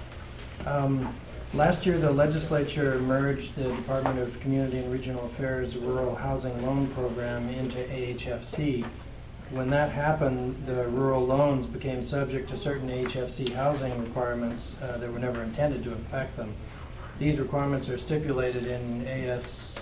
Last year, the legislature merged the Department of Community and Regional Affairs Rural Housing Loan Program into AHFC. When that happened, the rural loans became subject to certain AHFC housing requirements that were never intended to affect them. These requirements are stipulated in AS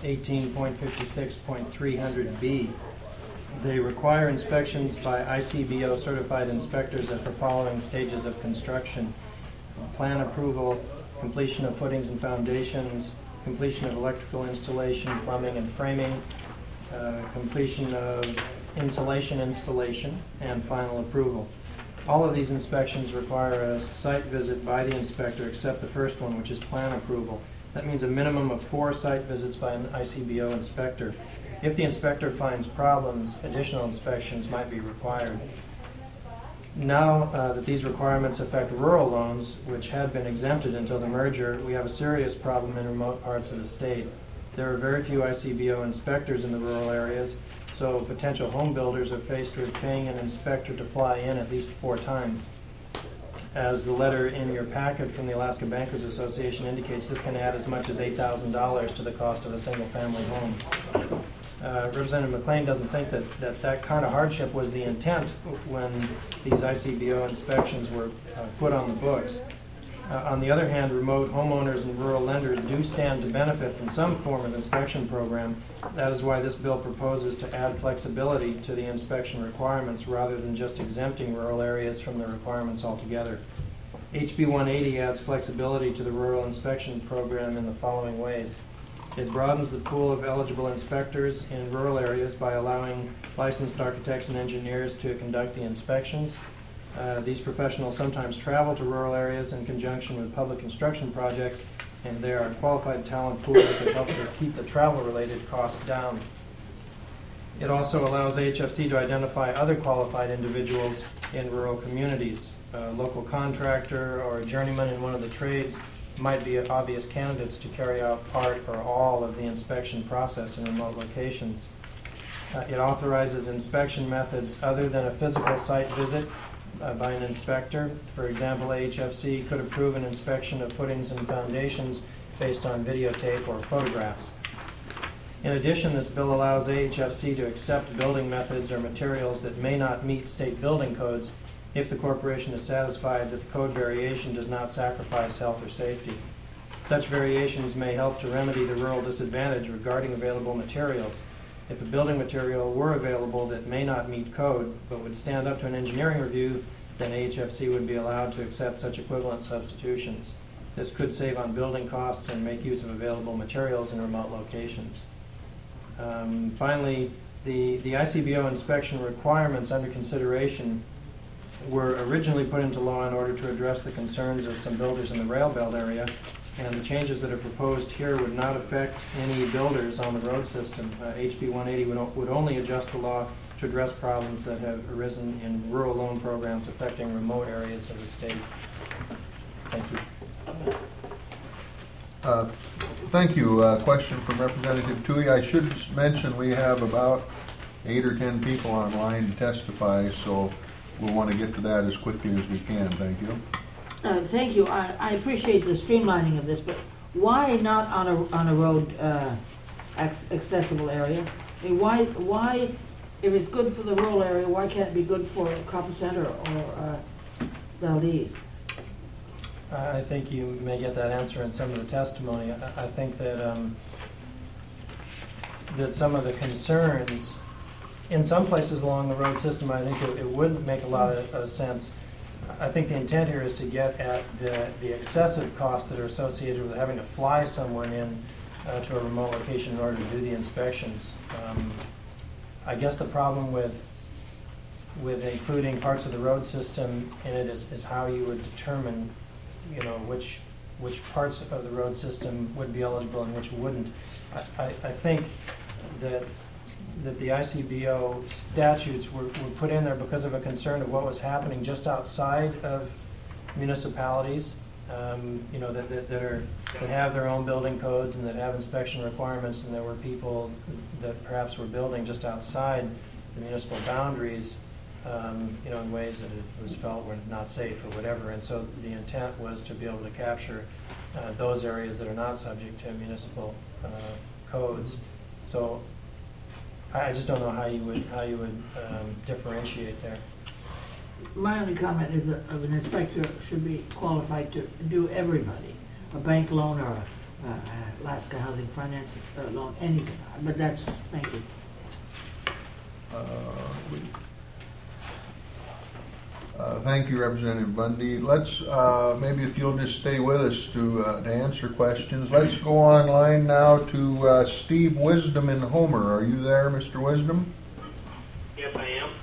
18.56.300B. They require inspections by ICBO certified inspectors at the following stages of construction: plan approval, completion of footings and foundations, completion of electrical installation, plumbing and framing, completion of insulation installation, and final approval. All of these inspections require a site visit by the inspector except the first one, which is plan approval. That means a minimum of 4 site visits by an ICBO inspector. If the inspector finds problems, additional inspections might be required. Now that these requirements affect rural loans, which had been exempted until the merger, we have a serious problem in remote parts of the state. There are very few ICBO inspectors in the rural areas, so potential home builders are faced with paying an inspector to fly in at least 4 times. As the letter in your packet from the Alaska Bankers Association indicates, this can add as much as $8,000 to the cost of a single-family home. Representative McLean doesn't think that kind of hardship was the intent when these ICBO inspections were put on the books. On the other hand, remote homeowners and rural lenders do stand to benefit from some form of inspection program. That is why this bill proposes to add flexibility to the inspection requirements rather than just exempting rural areas from the requirements altogether. HB 180 adds flexibility to the rural inspection program in the following ways. It broadens the pool of eligible inspectors in rural areas by allowing licensed architects and engineers to conduct the inspections. These professionals sometimes travel to rural areas in conjunction with public construction projects, and they are a qualified talent pool that can help to keep the travel-related costs down. It also allows AHFC to identify other qualified individuals in rural communities. A local contractor or a journeyman in one of the trades might be obvious candidates to carry out part or all of the inspection process in remote locations. It authorizes inspection methods other than a physical site visit by an inspector. For example, AHFC could approve an inspection of footings and foundations based on videotape or photographs. In addition, this bill allows AHFC to accept building methods or materials that may not meet state building codes if the corporation is satisfied that the code variation does not sacrifice health or safety. Such variations may help to remedy the rural disadvantage regarding available materials. If a building material were available that may not meet code but would stand up to an engineering review, then AHFC would be allowed to accept such equivalent substitutions. This could save on building costs and make use of available materials in remote locations. Finally, the ICBO inspection requirements under consideration were originally put into law in order to address the concerns of some builders in the rail belt area, and the changes that are proposed here would not affect any builders on the road system. HB 180 would only adjust the law to address problems that have arisen in rural loan programs affecting remote areas of the state. Thank you. Thank you. Question from Representative Tui. I should mention we have about 8 or 10 people online to testify, so we'll want to get to that as quickly as we can. Thank you. Thank you. I appreciate the streamlining of this, but why not on a road accessible area? I mean, why, if it's good for the rural area, why can't it be good for Copper Center or Valdez? I think you may get that answer in some of the testimony. I think that that some of the concerns in some places along the road system, I think it would make a lot of sense. I think the intent here is to get at the excessive costs that are associated with having to fly someone in to a remote location in order to do the inspections. I guess the problem with including parts of the road system in it is how you would determine, you know, which parts of the road system would be eligible and which wouldn't. I think that the ICBO statutes were put in there because of a concern of what was happening just outside of municipalities, you know, that have their own building codes and that have inspection requirements, and there were people that perhaps were building just outside the municipal boundaries, you know, in ways that it was felt were not safe or whatever. And so the intent was to be able to capture those areas that are not subject to municipal codes. So I just don't know how you would differentiate there. My only comment is that an inspector should be qualified to do everybody, a bank loan or a Alaska Housing Finance loan, anything. But that's, thank you. Thank you, Representative Bundy. Let's maybe if you'll just stay with us to answer questions. Let's go online now to Steve Wisdom in Homer. Are you there, Mr. Wisdom? Yes, I am.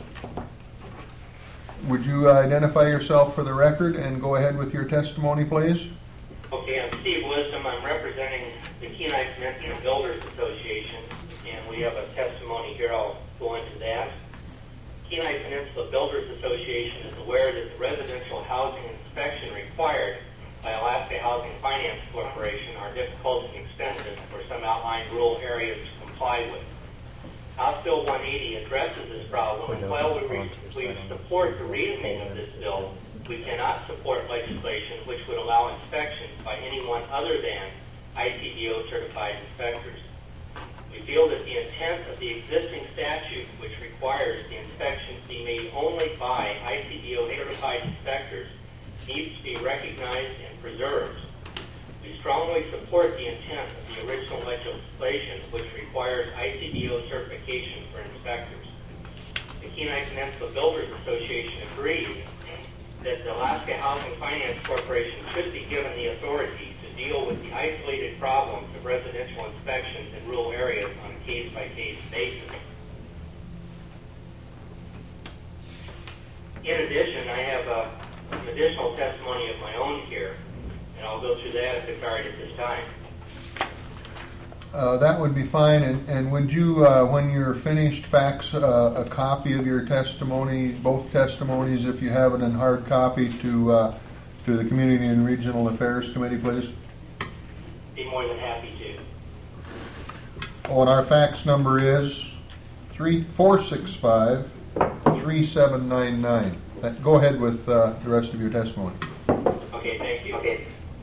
Would you identify yourself for the record and go ahead with your testimony, please? Okay, I'm Steve Wisdom. I'm representing the Kenai Peninsula Builders Association, and we have a testimony here. I'll go into that. Kenai Peninsula Builders Association is aware that the residential housing inspection required by Alaska Housing Finance Corporation are difficult and expensive for some outlying rural areas to comply with. House Bill 180 addresses this problem, and while we support the reasoning of this bill, we cannot support legislation which would allow inspections by anyone other than ICBO certified inspectors. We feel that the intent of the existing statute, which requires the inspections be made only by ICBO certified inspectors, needs to be recognized and preserved. We strongly support the intent of the original legislation, which requires ICDO certification for inspectors. The Kenai Peninsula Builders Association agrees that the Alaska Housing Finance Corporation should be given the authority to deal with the isolated problems of residential inspections in rural areas on a case-by-case basis. In addition, I have some additional testimony of my own here, and I'll go through that if it's all right at this time. That would be fine, and would you, when you're finished, fax a copy of your testimony, both testimonies, if you have it in hard copy, to the Community and Regional Affairs Committee, please? Be more than happy to. Oh, and our fax number is 465-3799. Go ahead with the rest of your testimony. Okay, thank you. Okay.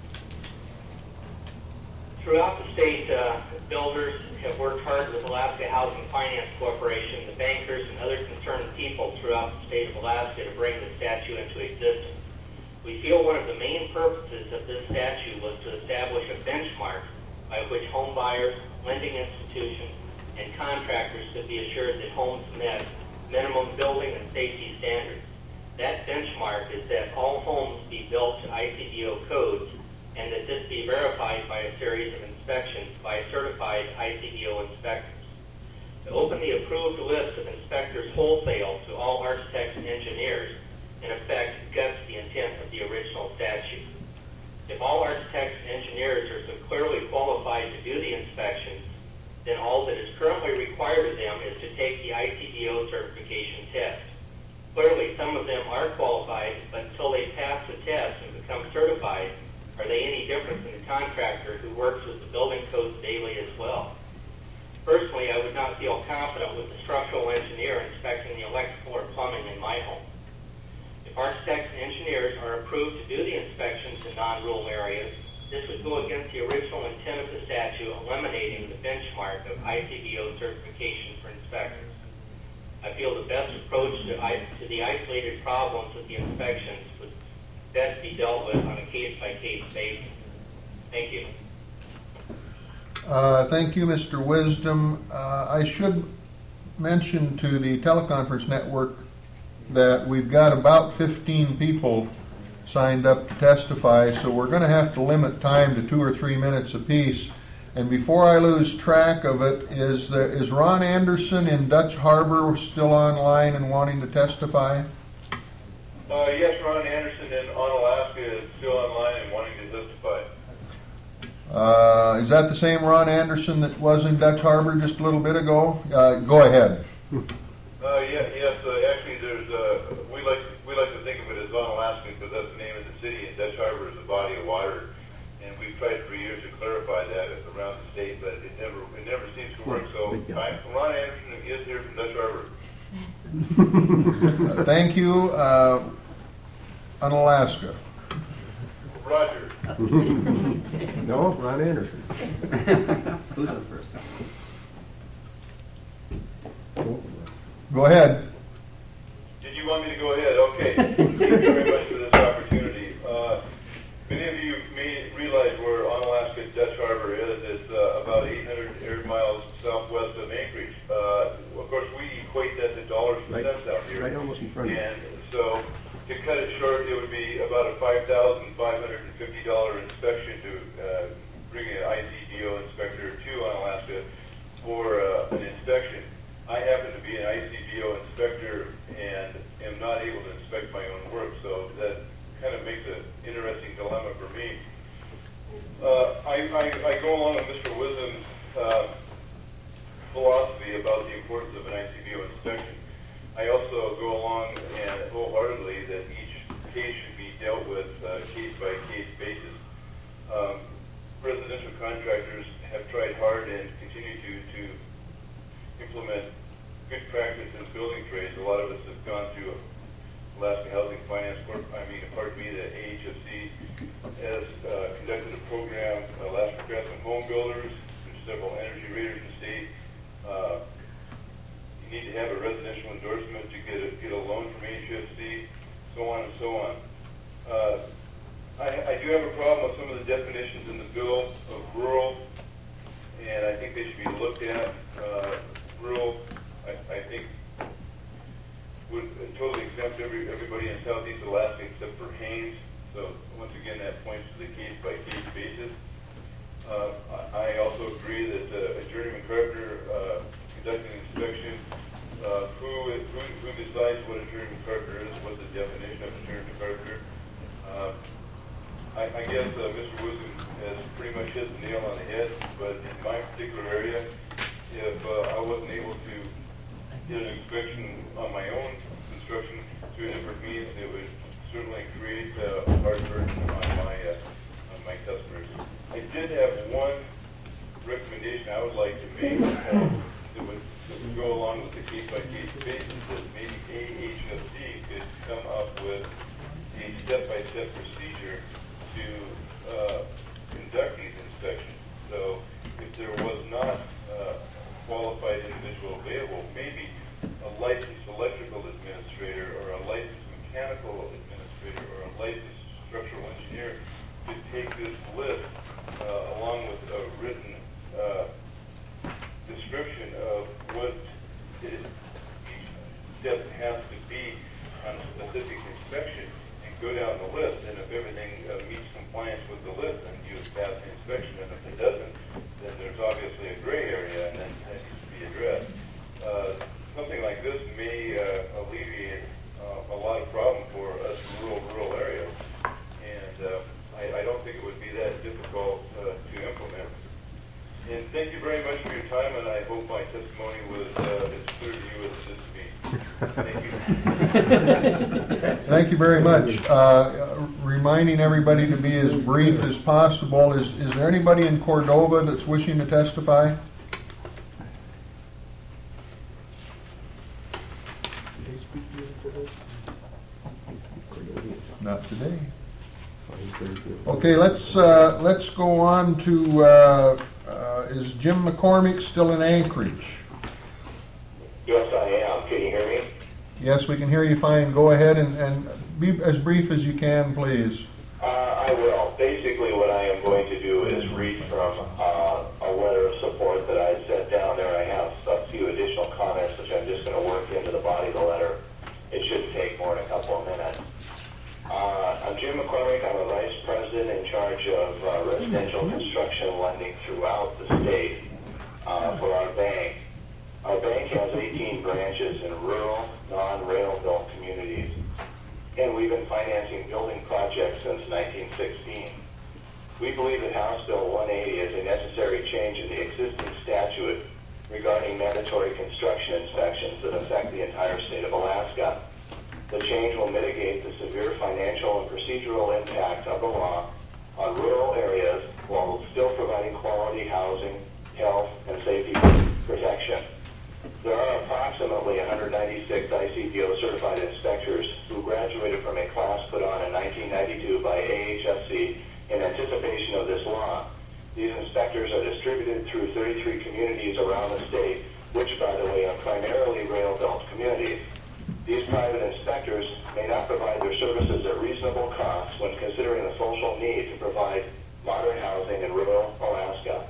Throughout the state, builders have worked hard with Alaska Housing Finance Corporation, the bankers, and other concerned people throughout the state of Alaska to bring the statute into existence. We feel one of the main purposes of this statute was to establish a benchmark by which home buyers, lending institutions, and contractors could be assured that homes met minimum building and safety standards. That benchmark is that all homes be built to ICDO codes and that this be verified by a series of inspections by certified ICDO inspectors. To open the approved list of inspectors wholesale to all architects and engineers, in effect, guts the intent of the original statute. If all architects and engineers are so clearly qualified to do the inspections, then all that is currently required of them is to take the ICDO certification test. Clearly, some of them are qualified, but until they pass the test and become certified, are they any different than the contractor who works with the building codes daily as well? Personally, I would not feel confident with the structural engineer inspecting the electrical or plumbing in my home. If architects and engineers are approved to do the inspections in non-rural areas, this would go against the original intent of the statute, eliminating the benchmark of ICDO certification for inspectors. I feel the best approach to the isolated problems with the inspections would best be dealt with on a case-by-case basis. Thank you. Thank you, Mr. Wisdom. I should mention to the teleconference network that we've got about 15 people signed up to testify, so we're going to have to limit time to 2 or 3 minutes apiece. And before I lose track of it, is Ron Anderson in Dutch Harbor still online and wanting to testify? Yes, Ron Anderson in Onalaska is still online and wanting to testify. Is that the same Ron Anderson that was in Dutch Harbor just a little bit ago? Go ahead. Yes. Actually, there's we like to think of it as Onalaska because that's the name of the city, and Dutch Harbor is a body of water. And we've tried for years to clarify that around the state, but it never seems to work. So Ron Anderson is here from Dutch Harbor. Thank you, Unalaska. Roger. No, Ron Anderson. Who's on first? Go ahead. Did you want me to go ahead? Okay. Thank you very much for this opportunity. Many of you may realize where Onalaska Dutch Harbor is. It's about 800 air miles southwest of Anchorage. Of course, we equate that to dollars and cents out here. Right almost in front of you. And so, to cut it short, it would be about a $5,550 inspection to bring an ICDO inspector to Onalaska for an inspection. I happen to be an ICDO inspector and am not able to inspect my own work, so that kind of makes an interesting dilemma for me. I go along with Mr. Wisdom's philosophy about the importance of an ICDO inspection. I also go along and wholeheartedly that each case should be dealt with case-by-case basis. Residential contractors have tried hard and continue to implement good practice in building trades. A lot of us have gone through Alaska Housing Finance the AHFC has conducted a program, Alaska Craftsman Home Builders. There's several energy raters in the state. You need to have a residential endorsement to get a loan from AHFC, so on and so on. think they should be looked at. Rural, I think, would totally exempt everybody in Southeast Alaska except for Haines. So once again, that points to the case-by-case basis. I also agree that a journeyman carpenter conducting an inspection, who decides what a journeyman carpenter is, what's the definition of a journeyman carpenter. I guess Mr. Wisdom has pretty much hit the nail on the head, but in my particular area, if I wasn't able to get an inspection on my own construction through a different means, it would certainly create a hard burden on my customers. I did have one recommendation I would like to make that would go along with the case-by-case basis, that maybe AHSC could come up with a step-by-step procedure to conduct these inspections. So if there was not a qualified individual available, maybe a licensed electrical administrator or a licensed mechanical administrator or a licensed structural engineer could take this list along with a written description of what each step has to be on a specific inspection and go down the list. And if everything meets compliance with the list, then you pass the inspection. And if it doesn't, then there's obviously a gray area, and then that needs to be addressed. Something like this may alleviate a lot of problem for us in rural areas. And I don't think it would be that difficult to implement. And thank you very much for your time, and I hope my testimony was as clear to you as it is to me. Thank you. Thank you very much. Reminding everybody to be as brief as possible. Is there anybody in Cordova that's wishing to testify? Not today. Okay, let's go on to, is Jim McCormick still in Anchorage? Yes, I am. Can you hear me? Yes, we can hear you fine. Go ahead and be as brief as you can, please. I will. Basically, what I am going to do is read from a letter of support that I set down there. I have a few additional comments, which I'm just going to work into the body of the letter. It shouldn't take more than a couple of minutes. I'm Jim McCormick. I'm a vice president in charge of residential construction lending throughout the state for our bank. Our bank has 18 branches in rural, non-rail built communities, and we've been financing building projects since 1916. We believe that House Bill 180 is a necessary change in the existing statute regarding mandatory construction inspections that affect the entire state of Alaska. The change will mitigate the severe financial and procedural impact of the law on rural areas while still providing quality housing, health, and safety protection. There are approximately 196 ICDO certified inspectors who graduated from a class put on in 1992 by AHSC in anticipation of this law. These inspectors are distributed through 33 communities around the state, which, by the way, are primarily rail-built communities. These private inspectors may not provide their services at reasonable costs when considering the social need to provide modern housing in rural Alaska.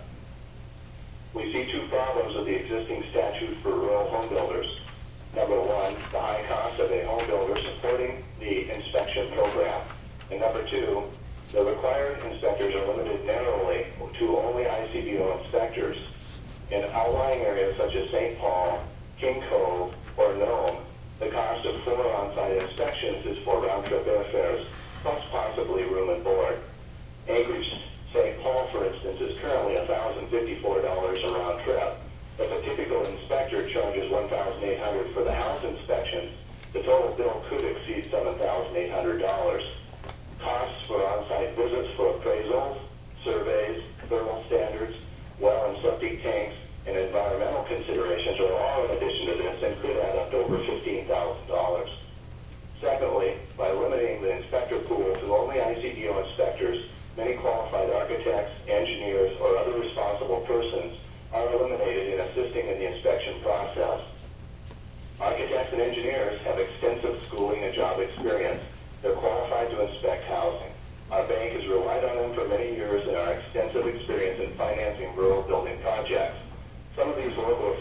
We see two problems with the existing statute for rural home builders. Number one, the high cost of a home builder supporting the inspection program. And number two, the required inspectors are limited narrowly to only ICDO inspectors. In outlying areas such as St. Paul, King Cove, or Nome, the cost of 4 on-site inspections is for round-trip airfares, plus possibly room and board. Anchorage, St. Paul, for instance, is currently $1,054 a round trip. If a typical inspector charges $1,800 for the house inspections, the total bill could exceed $7,800. Costs for on-site visits for appraisals, surveys, thermal standards, well and septic tanks, and environmental considerations are all in addition to this and could add up to over $15,000. Secondly, by limiting the inspector pool to only ICDO inspectors, many qualified architects, engineers, or other responsible persons are eliminated in assisting in the inspection process. Architects and engineers have extensive schooling and job experience. They're qualified to inspect housing. Our bank has relied on them for many years in our extensive experience in financing rural building projects.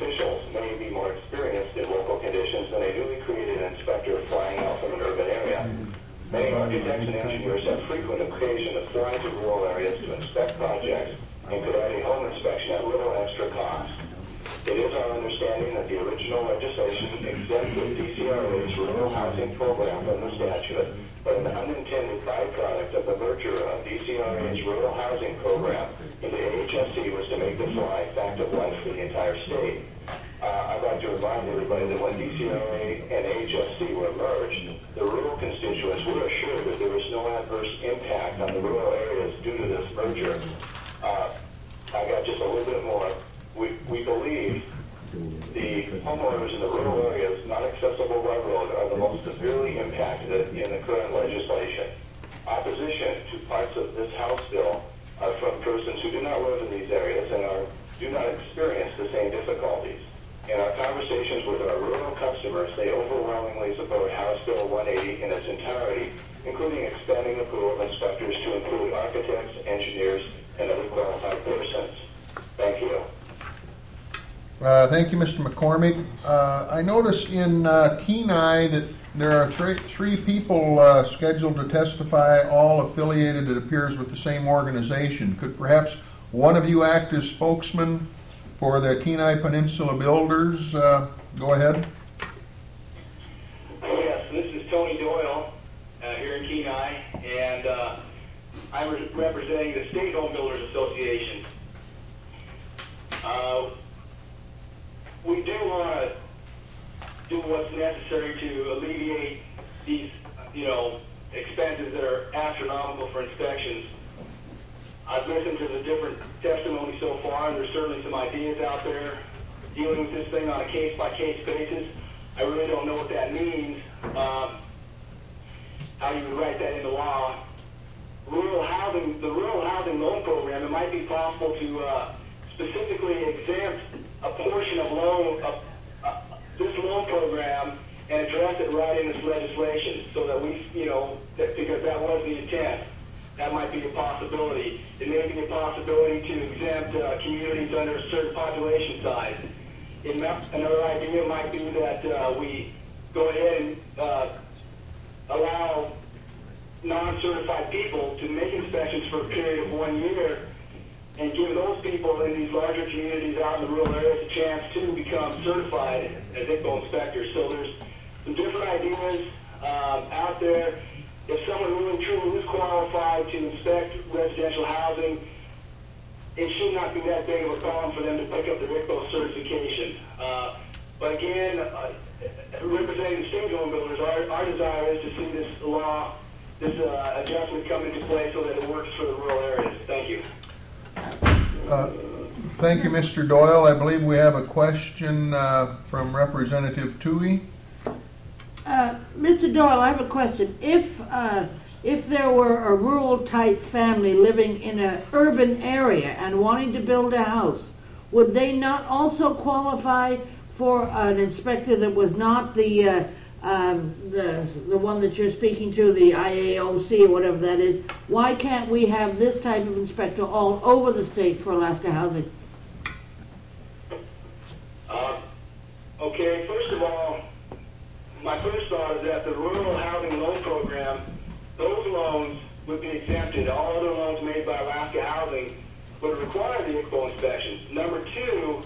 officials may be more experienced in local conditions than a newly created inspector flying out from an urban area. Many architects and engineers have frequent occasion of flying to rural areas to inspect projects and could add a home inspection at little extra cost. It is our understanding that the original legislation exempted DCRA's rural housing program from the statute, but an unintended byproduct of the merger of DCRA's rural housing program into AHSC was to make the fly fact of life for the entire state. I'd like to remind everybody that when DCRA and AHSC were merged, the rural constituents were assured that there was no adverse impact on the rural areas due to this merger. I got just a little bit more. We believe the homeowners in the rural areas not accessible by road are the most severely impacted in the current legislation. Opposition to parts of this House bill are from persons who do not live in these areas and do not experience the same difficulties. In our conversations with our rural customers, they overwhelmingly support House Bill 180 in its entirety, including expanding the pool of inspectors to include architects, engineers, and other qualified persons. Thank you. Thank you, Mr. McCormick. I notice in Kenai that there are three people scheduled to testify, all affiliated, it appears, with the same organization. Could perhaps one of you act as spokesman for the Kenai Peninsula Builders? Go ahead. Yes, this is Tony Doyle here in Kenai, and I'm representing the State Home Builders Association. We do want to do what's necessary to alleviate these, expenses that are astronomical for inspections. I've listened to the different testimony so far, and there's certainly some ideas out there dealing with this thing on a case-by-case basis. I really don't know what that means, how you would write that into law. The rural housing loan program, it might be possible to specifically exempt a portion of this loan program and address it right in this legislation so that because that was the intent. That might be a possibility. It may be a possibility to exempt communities under a certain population size. Another idea might be that we go ahead and allow non-certified people to make inspections for a period of 1 year and give those people in these larger communities out in the rural areas a chance to become certified as ICBO inspectors. So there's some different ideas out there. If someone really truly is qualified to inspect residential housing, it should not be that big of a problem for them to pick up their ICBO certification. But again, representing the state home builders, our desire is to see this law, this adjustment come into play so that it works for the rural areas. Thank you. Thank you, Mr. Doyle. I believe we have a question from Representative Toohey. Mr. Doyle, I have a question. If there were a rural-type family living in an urban area and wanting to build a house, would they not also qualify for an inspector that was not the one that you're speaking to, the IAOC or whatever that is? Why can't we have this type of inspector all over the state for Alaska Housing? Okay, first of all, my first thought is that the rural housing loan program, those loans would be exempted. All other loans made by Alaska Housing would require the ICBO inspections. Number two,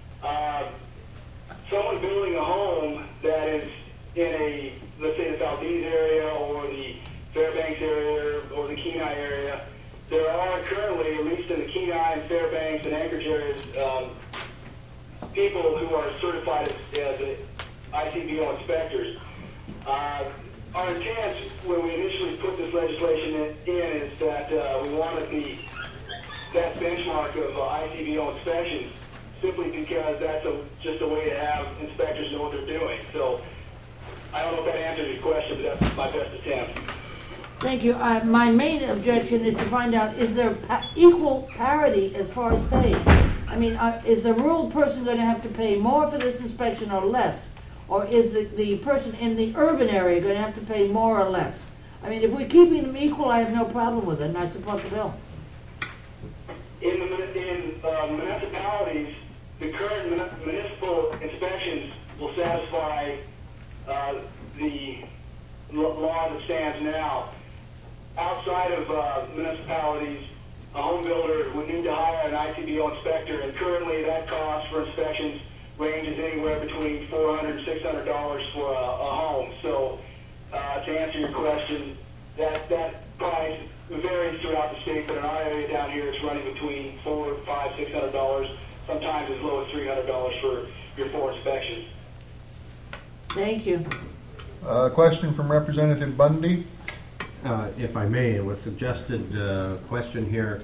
someone building a home that is in let's say the Valdez area or the Fairbanks area or the Kenai area, there are currently, at least in the Kenai and Fairbanks and Anchorage areas, people who are certified as ICBO inspectors. Our intent when we initially put this legislation in is that we wanted that benchmark of ICBO inspections simply because that's just a way to have inspectors know what they're doing. So I don't know if that answers your question, but that's my best attempt. Thank you. My main objection is to find out, is there equal parity as far as pay? I mean, is the rural person going to have to pay more for this inspection or less? Or is the person in the urban area going to have to pay more or less? I mean, if we're keeping them equal, I have no problem with it, and I support the bill. In municipalities, the current municipal inspections will satisfy the law that stands now. Outside of municipalities, a home builder would need to hire an ICBO inspector, and currently that cost for inspections ranges anywhere between $400 and $600 for a home. So to answer your question, that price varies throughout the state, but in our area down here it's running between $400, $500, $600, sometimes as low as $300 for your 4 inspections. Thank you. Question from Representative Bundy. If I may, a suggested question here.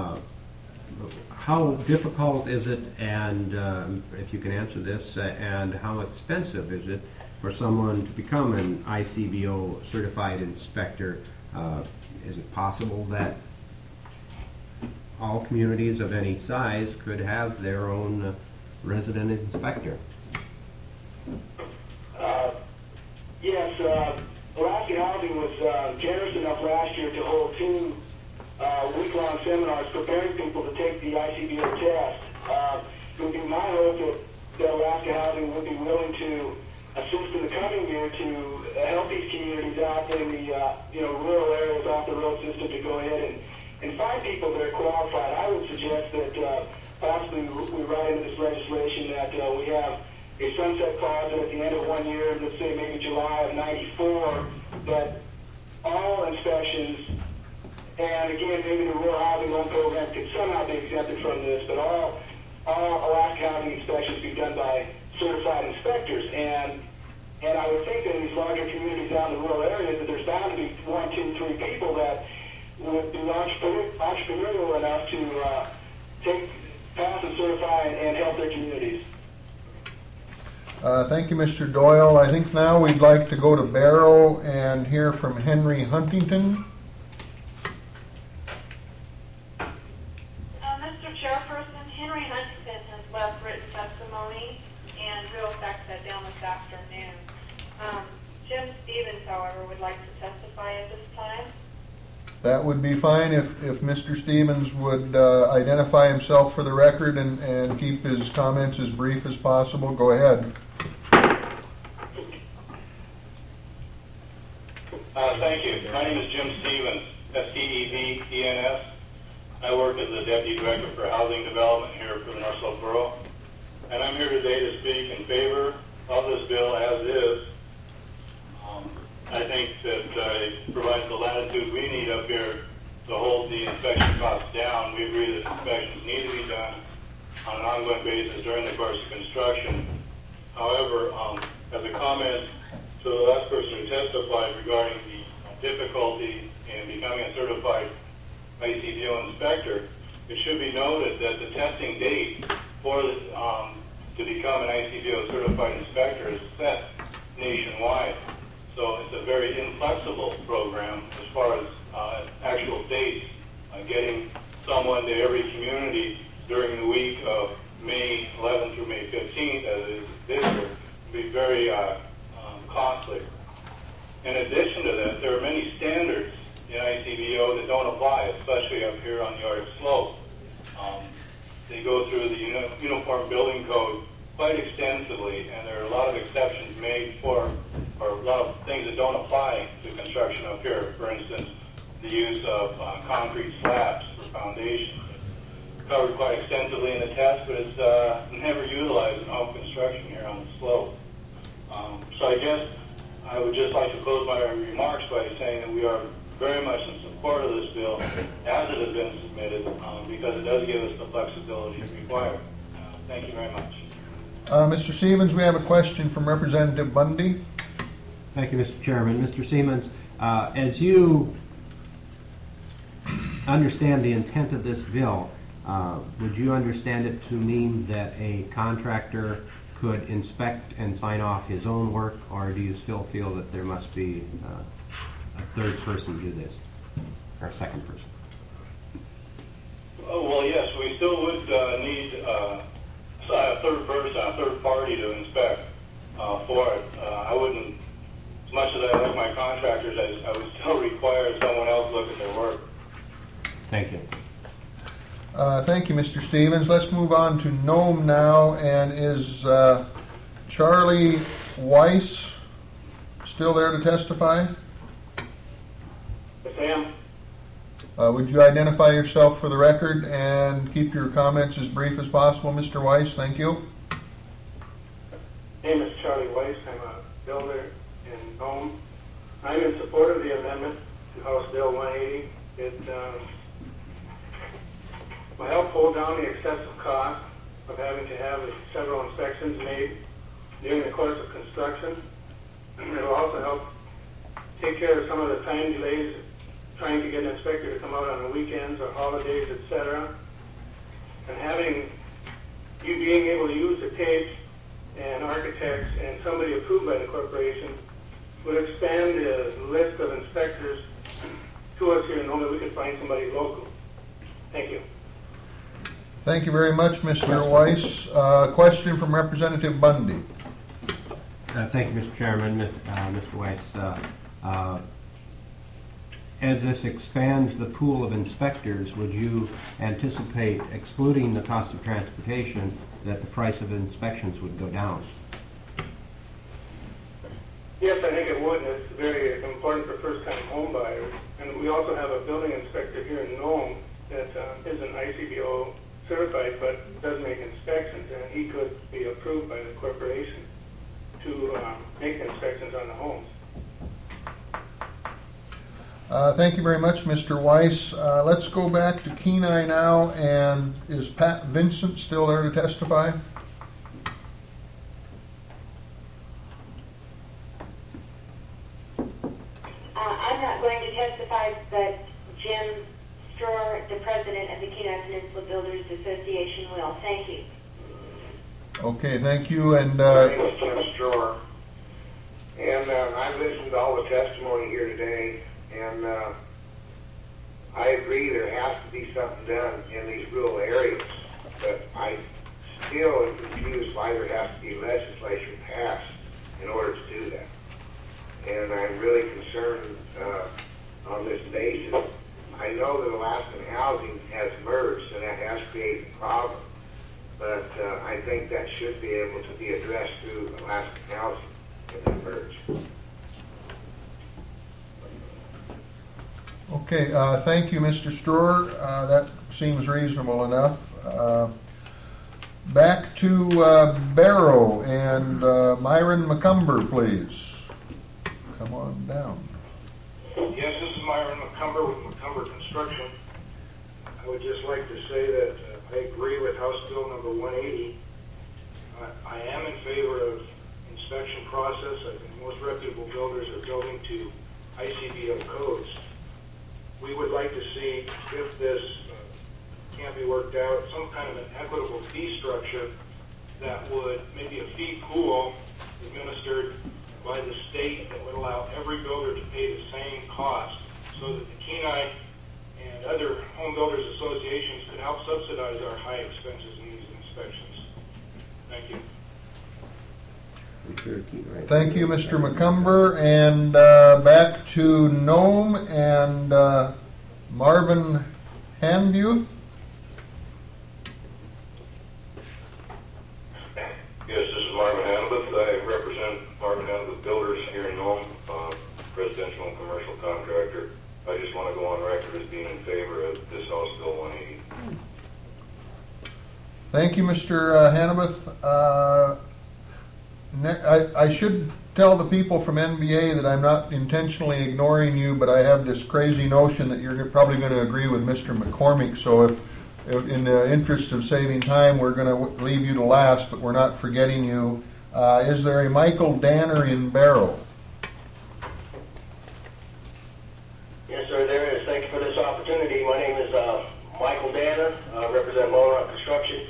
How difficult is it, and if you can answer this, and how expensive is it for someone to become an ICBO certified inspector? Is it possible that all communities of any size could have their own resident inspector? Yes, Alaska Housing was generous enough last year to hold 2 week-long seminars preparing people to take the ICBO test. It would be my hope that Alaska Housing would be willing to assist in the coming year to help these communities out in the rural areas off the road system to go ahead and find people that are qualified. I would suggest that possibly we write into this legislation that we have a sunset clause that at the end of 1 year, let's say maybe July of '94, that all inspections, and again, maybe the rural housing loan program could somehow be exempted from this, but all Alaska Housing inspections be done by certified inspectors. And I would think that in these larger communities out in the rural areas, that there's bound to be 1, 2, 3 people that would be entrepreneurial enough to pass and certify and help their communities. Thank you, Mr. Doyle. I think now we'd like to go to Barrow and hear from Henry Huntington. Mr. Chairperson, Henry Huntington has left written testimony, and we'll fax that down this afternoon. Jim Stevens, however, would like to testify at this time. That would be fine if Mr. Stevens would identify himself for the record and keep his comments as brief as possible. Go ahead. Thank you. My name is Jim Stevens, S-T-E-V-E-N-S. I work as the Deputy Director for Housing Development here for the North Slope Borough. And I'm here today to speak in favor of this bill as is. I think that it provides the latitude we need up here to hold the inspection costs down. We agree that inspections need to be done on an ongoing basis during the course of construction. However, as a comment to the last person who testified regarding the difficulty in becoming a certified ICBO inspector, it should be noted that the testing date for the, to become an ICBO certified inspector is set nationwide. So it's a very inflexible program as far as actual dates. Getting someone to every community during the week of May 11th through May 15th, as it is this year, would be very costly. In addition to that, there are many standards in ICBO that don't apply, especially up here on the Arctic Slope. They go through the Uniform Building Code quite extensively, and there are a lot of exceptions made for, or a lot of things that don't apply to construction up here. For instance, the use of concrete slabs for foundations. It's covered quite extensively in the test, but it's never utilized in home construction here on the slope. So I guess I would just like to close my remarks by saying that we are very much in support of this bill as it has been submitted because it does give us the flexibility required. Thank you very much. Mr. Stevens, we have a question from Representative Bundy. Thank you, Mr. Chairman. Mr. Siemens, as you understand the intent of this bill, would you understand it to mean that a contractor could inspect and sign off his own work, or do you still feel that there must be a third person do this, or a second person? Oh, well, yes, we still would need a third person, a third party to inspect for it. I wouldn't, as much as I like my contractors, I would still require someone else look at their work. Thank you. Thank you, Mr. Stevens. Let's move on to Nome now. And is Charlie Weiss still there to testify? Yes, ma'am. Would you identify yourself for the record and keep your comments as brief as possible, Mr. Weiss? Thank you. My name is Charlie Weiss. I'm a builder in Nome. I'm in support of the amendment to House Bill 180. It will help hold down the excessive cost of having to have several inspections made during the course of construction. It will also help take care of some of the time delays trying to get an inspector to come out on the weekends or holidays, etc. And having you being able to use the tapes and architects and somebody approved by the corporation would expand the list of inspectors to us here in Nome. We could find somebody local. Thank you. Thank you very much, Mr. Weiss. Question from Representative Bundy. Thank you, Mr. Chairman. Mr. Weiss, as this expands the pool of inspectors, would you anticipate, excluding the cost of transportation, that the price of inspections would go down? Yes, I think it would. It's very important for first-time home buyers. And we also have a building inspector here in Nome that isn't ICBO certified but does make inspections, and he could be approved by the corporation to make inspections on the homes. Thank you very much, Mr. Weiss. Let's go back to Kenai now, and is Pat Vincent still there to testify? I'm not going to testify, but Jim Strohr, the president of the Kenai Peninsula Builders Association, will. Thank you. Okay, thank you. And my name is Jim Strohr, and I've listened to all the testimony here today, and I agree there has to be something done in these rural areas, but I still am confused why there has to be legislation passed in order to do that. And I'm really concerned on this basis. I know that Alaskan Housing has merged, and that has created a problem, but I think that should be able to be addressed through Alaskan Housing in that merge. okay, thank you, Mr. Strohr. That seems reasonable enough. Back to Barrow and Myron McCumber, please. Come on down. Yes, this is Myron McCumber with McCumber Construction. I would just like to say that I agree with House Bill number 180. I am in favor of inspection process. I think most reputable builders are building to ICBO codes. We would like to see, if this can't be worked out, some kind of an equitable fee structure that would, maybe a fee pool administered by the state that would allow every builder to pay the same cost, so that the Kenai and other home builders associations could help subsidize our high expenses in these inspections. Thank you. Thank you, Mr. McCumber. And back to Nome and Marvin Hanbuth. Yes, this is Marvin Hanbuth. I represent Marvin Hanbuth Builders here in Nome, residential and commercial contractor. I just want to go on record as being in favor of this House Bill 180. Thank you, Mr. Hanbuth. I should tell the people from NBA that I'm not intentionally ignoring you, but I have this crazy notion that you're probably going to agree with Mr. McCormick. So if in the interest of saving time, we're going to leave you to last, but we're not forgetting you. Is there a Michael Danner in Barrow? Yes, sir, there is. Thank you for this opportunity. My name is Michael Danner. I represent Lone Rock Construction.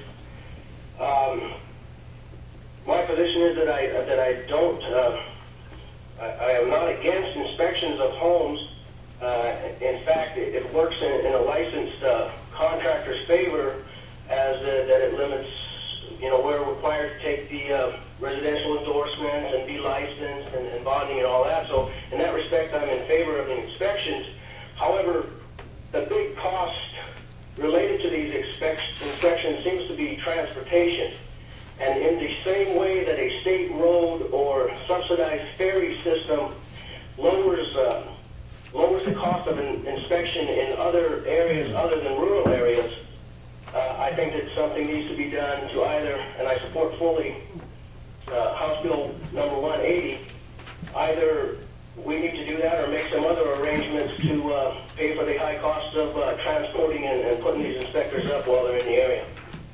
My position is that I don't. I am not against inspections of homes. In fact, it works in a licensed contractor's favor, as that it limits. You know, we're required to take the residential endorsements and be licensed and bonding and all that. So in that respect, I'm in favor of the inspections. However, the big cost related to these inspections seems to be transportation. And in the same way that a state road or subsidized ferry system lowers the cost of an inspection in other areas other than rural areas, I think that something needs to be done to either, and I support fully House Bill number 180, either we need to do that or make some other arrangements to pay for the high costs of transporting and putting these inspectors up while they're in the area.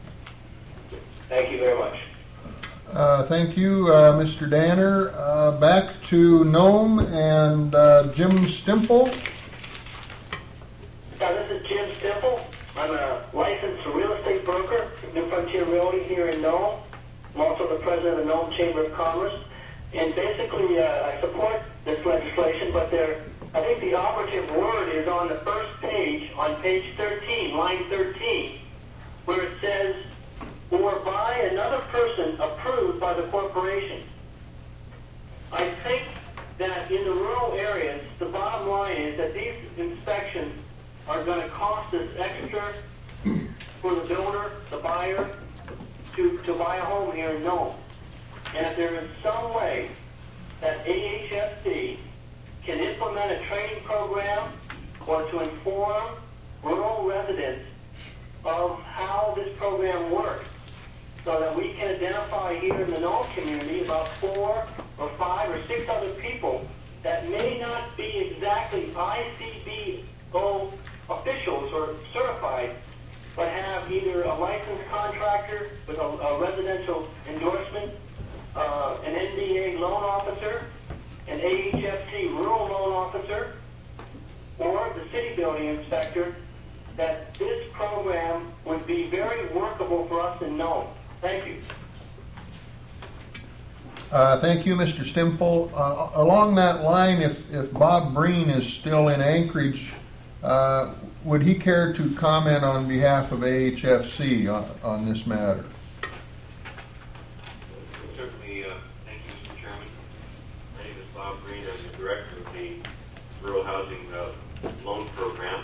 Thank you very much. Thank you, Mr. Danner. Back to Nome and Jim Stimple. Yeah, this is Jim Stimple. I'm a licensed real estate broker at New Frontier Realty here in Nome. I'm also the president of the Nome Chamber of Commerce. And basically, I support this legislation, but I think the operative word is on the first page, on page 13, line 13, where it says, or by another person approved by the corporation. I think that in the rural areas, the bottom line is that these inspections are going to cost us extra for the builder, the buyer, to buy a home here in Nome. And if there is some way that AHFC can implement a training program or to inform rural residents of how this program works, so that we can identify here in the Nome community about 4 or 5 or 6 other people that may not be exactly ICBO officials or certified, but have either a licensed contractor with a residential endorsement, an NBA loan officer, an AHFC rural loan officer, or the city building inspector, that this program would be very workable for us in Nome. Thank you. Thank you, Mr. Stimple. Along that line, if Bob Breen is still in Anchorage, would he care to comment on behalf of AHFC on this matter? Certainly. Thank you, Mr. Chairman. My name is Bob Breen. I'm the director of the Rural Housing Loan Program.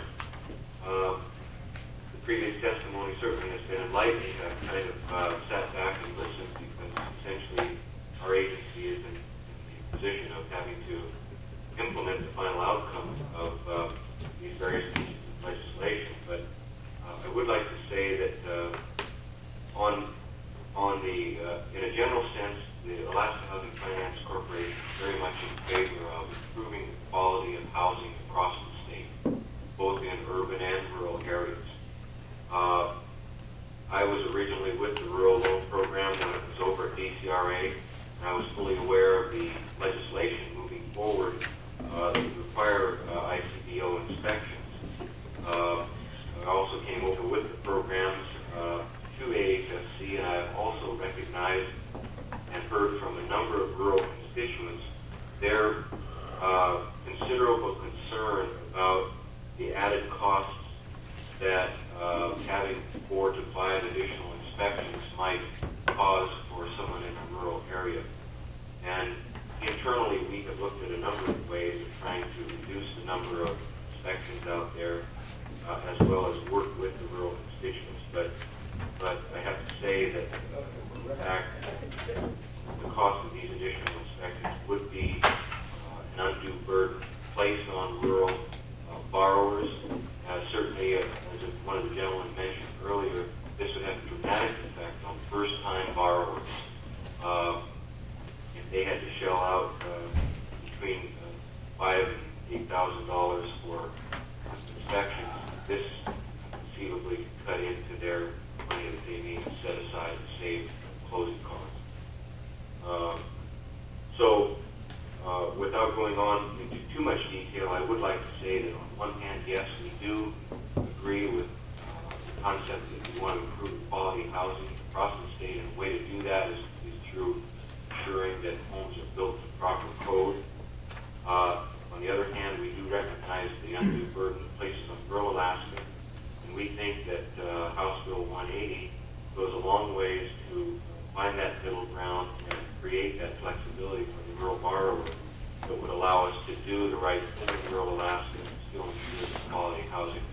The previous testimony certainly has been enlightening. I've kind of sat back and listened because essentially our agency is in the position of having to implement the final outcome of these various pieces of legislation. But I would like to say that in a general sense, the Alaska Housing Finance Corporation is very much in favor of improving the quality of housing across the state, both in urban and rural areas. I was originally with the Rural Loan Program when it was over at DCRA, and I was fully aware of the legislation moving forward that would require ICBO inspections. I also came over with the programs to AHFC, and I have also recognized and heard from a number of rural constituents their considerable concern about the added costs that having 4 to 5 additional inspections might cause for someone in a rural area. And internally, we have looked at a number of ways of trying to reduce the number of inspections out there, as well as work with the rural constituents. But I have to say that, in fact, the cost of these additional inspections would be an undue burden placed on rural borrowers. Certainly, as one of the gentlemen mentioned earlier, this would have a dramatic effect on first-time borrowers. If they had to shell out between $5,000 and $8,000 for inspections, this conceivably could cut into their money that they need to set aside to save closing costs. Without going on into too much detail, I would like to say that on one hand, yes, we do agree with the concept that we want to improve quality housing across the state, and the way to do that is through ensuring that homes are built to proper code. On the other hand, we do recognize the undue burden it places on rural Alaska, and we think that House Bill 180 goes a long ways to find that middle ground and create that flexibility for the rural borrower that would allow us to do the right thing in rural Alaska and still ensure that quality housing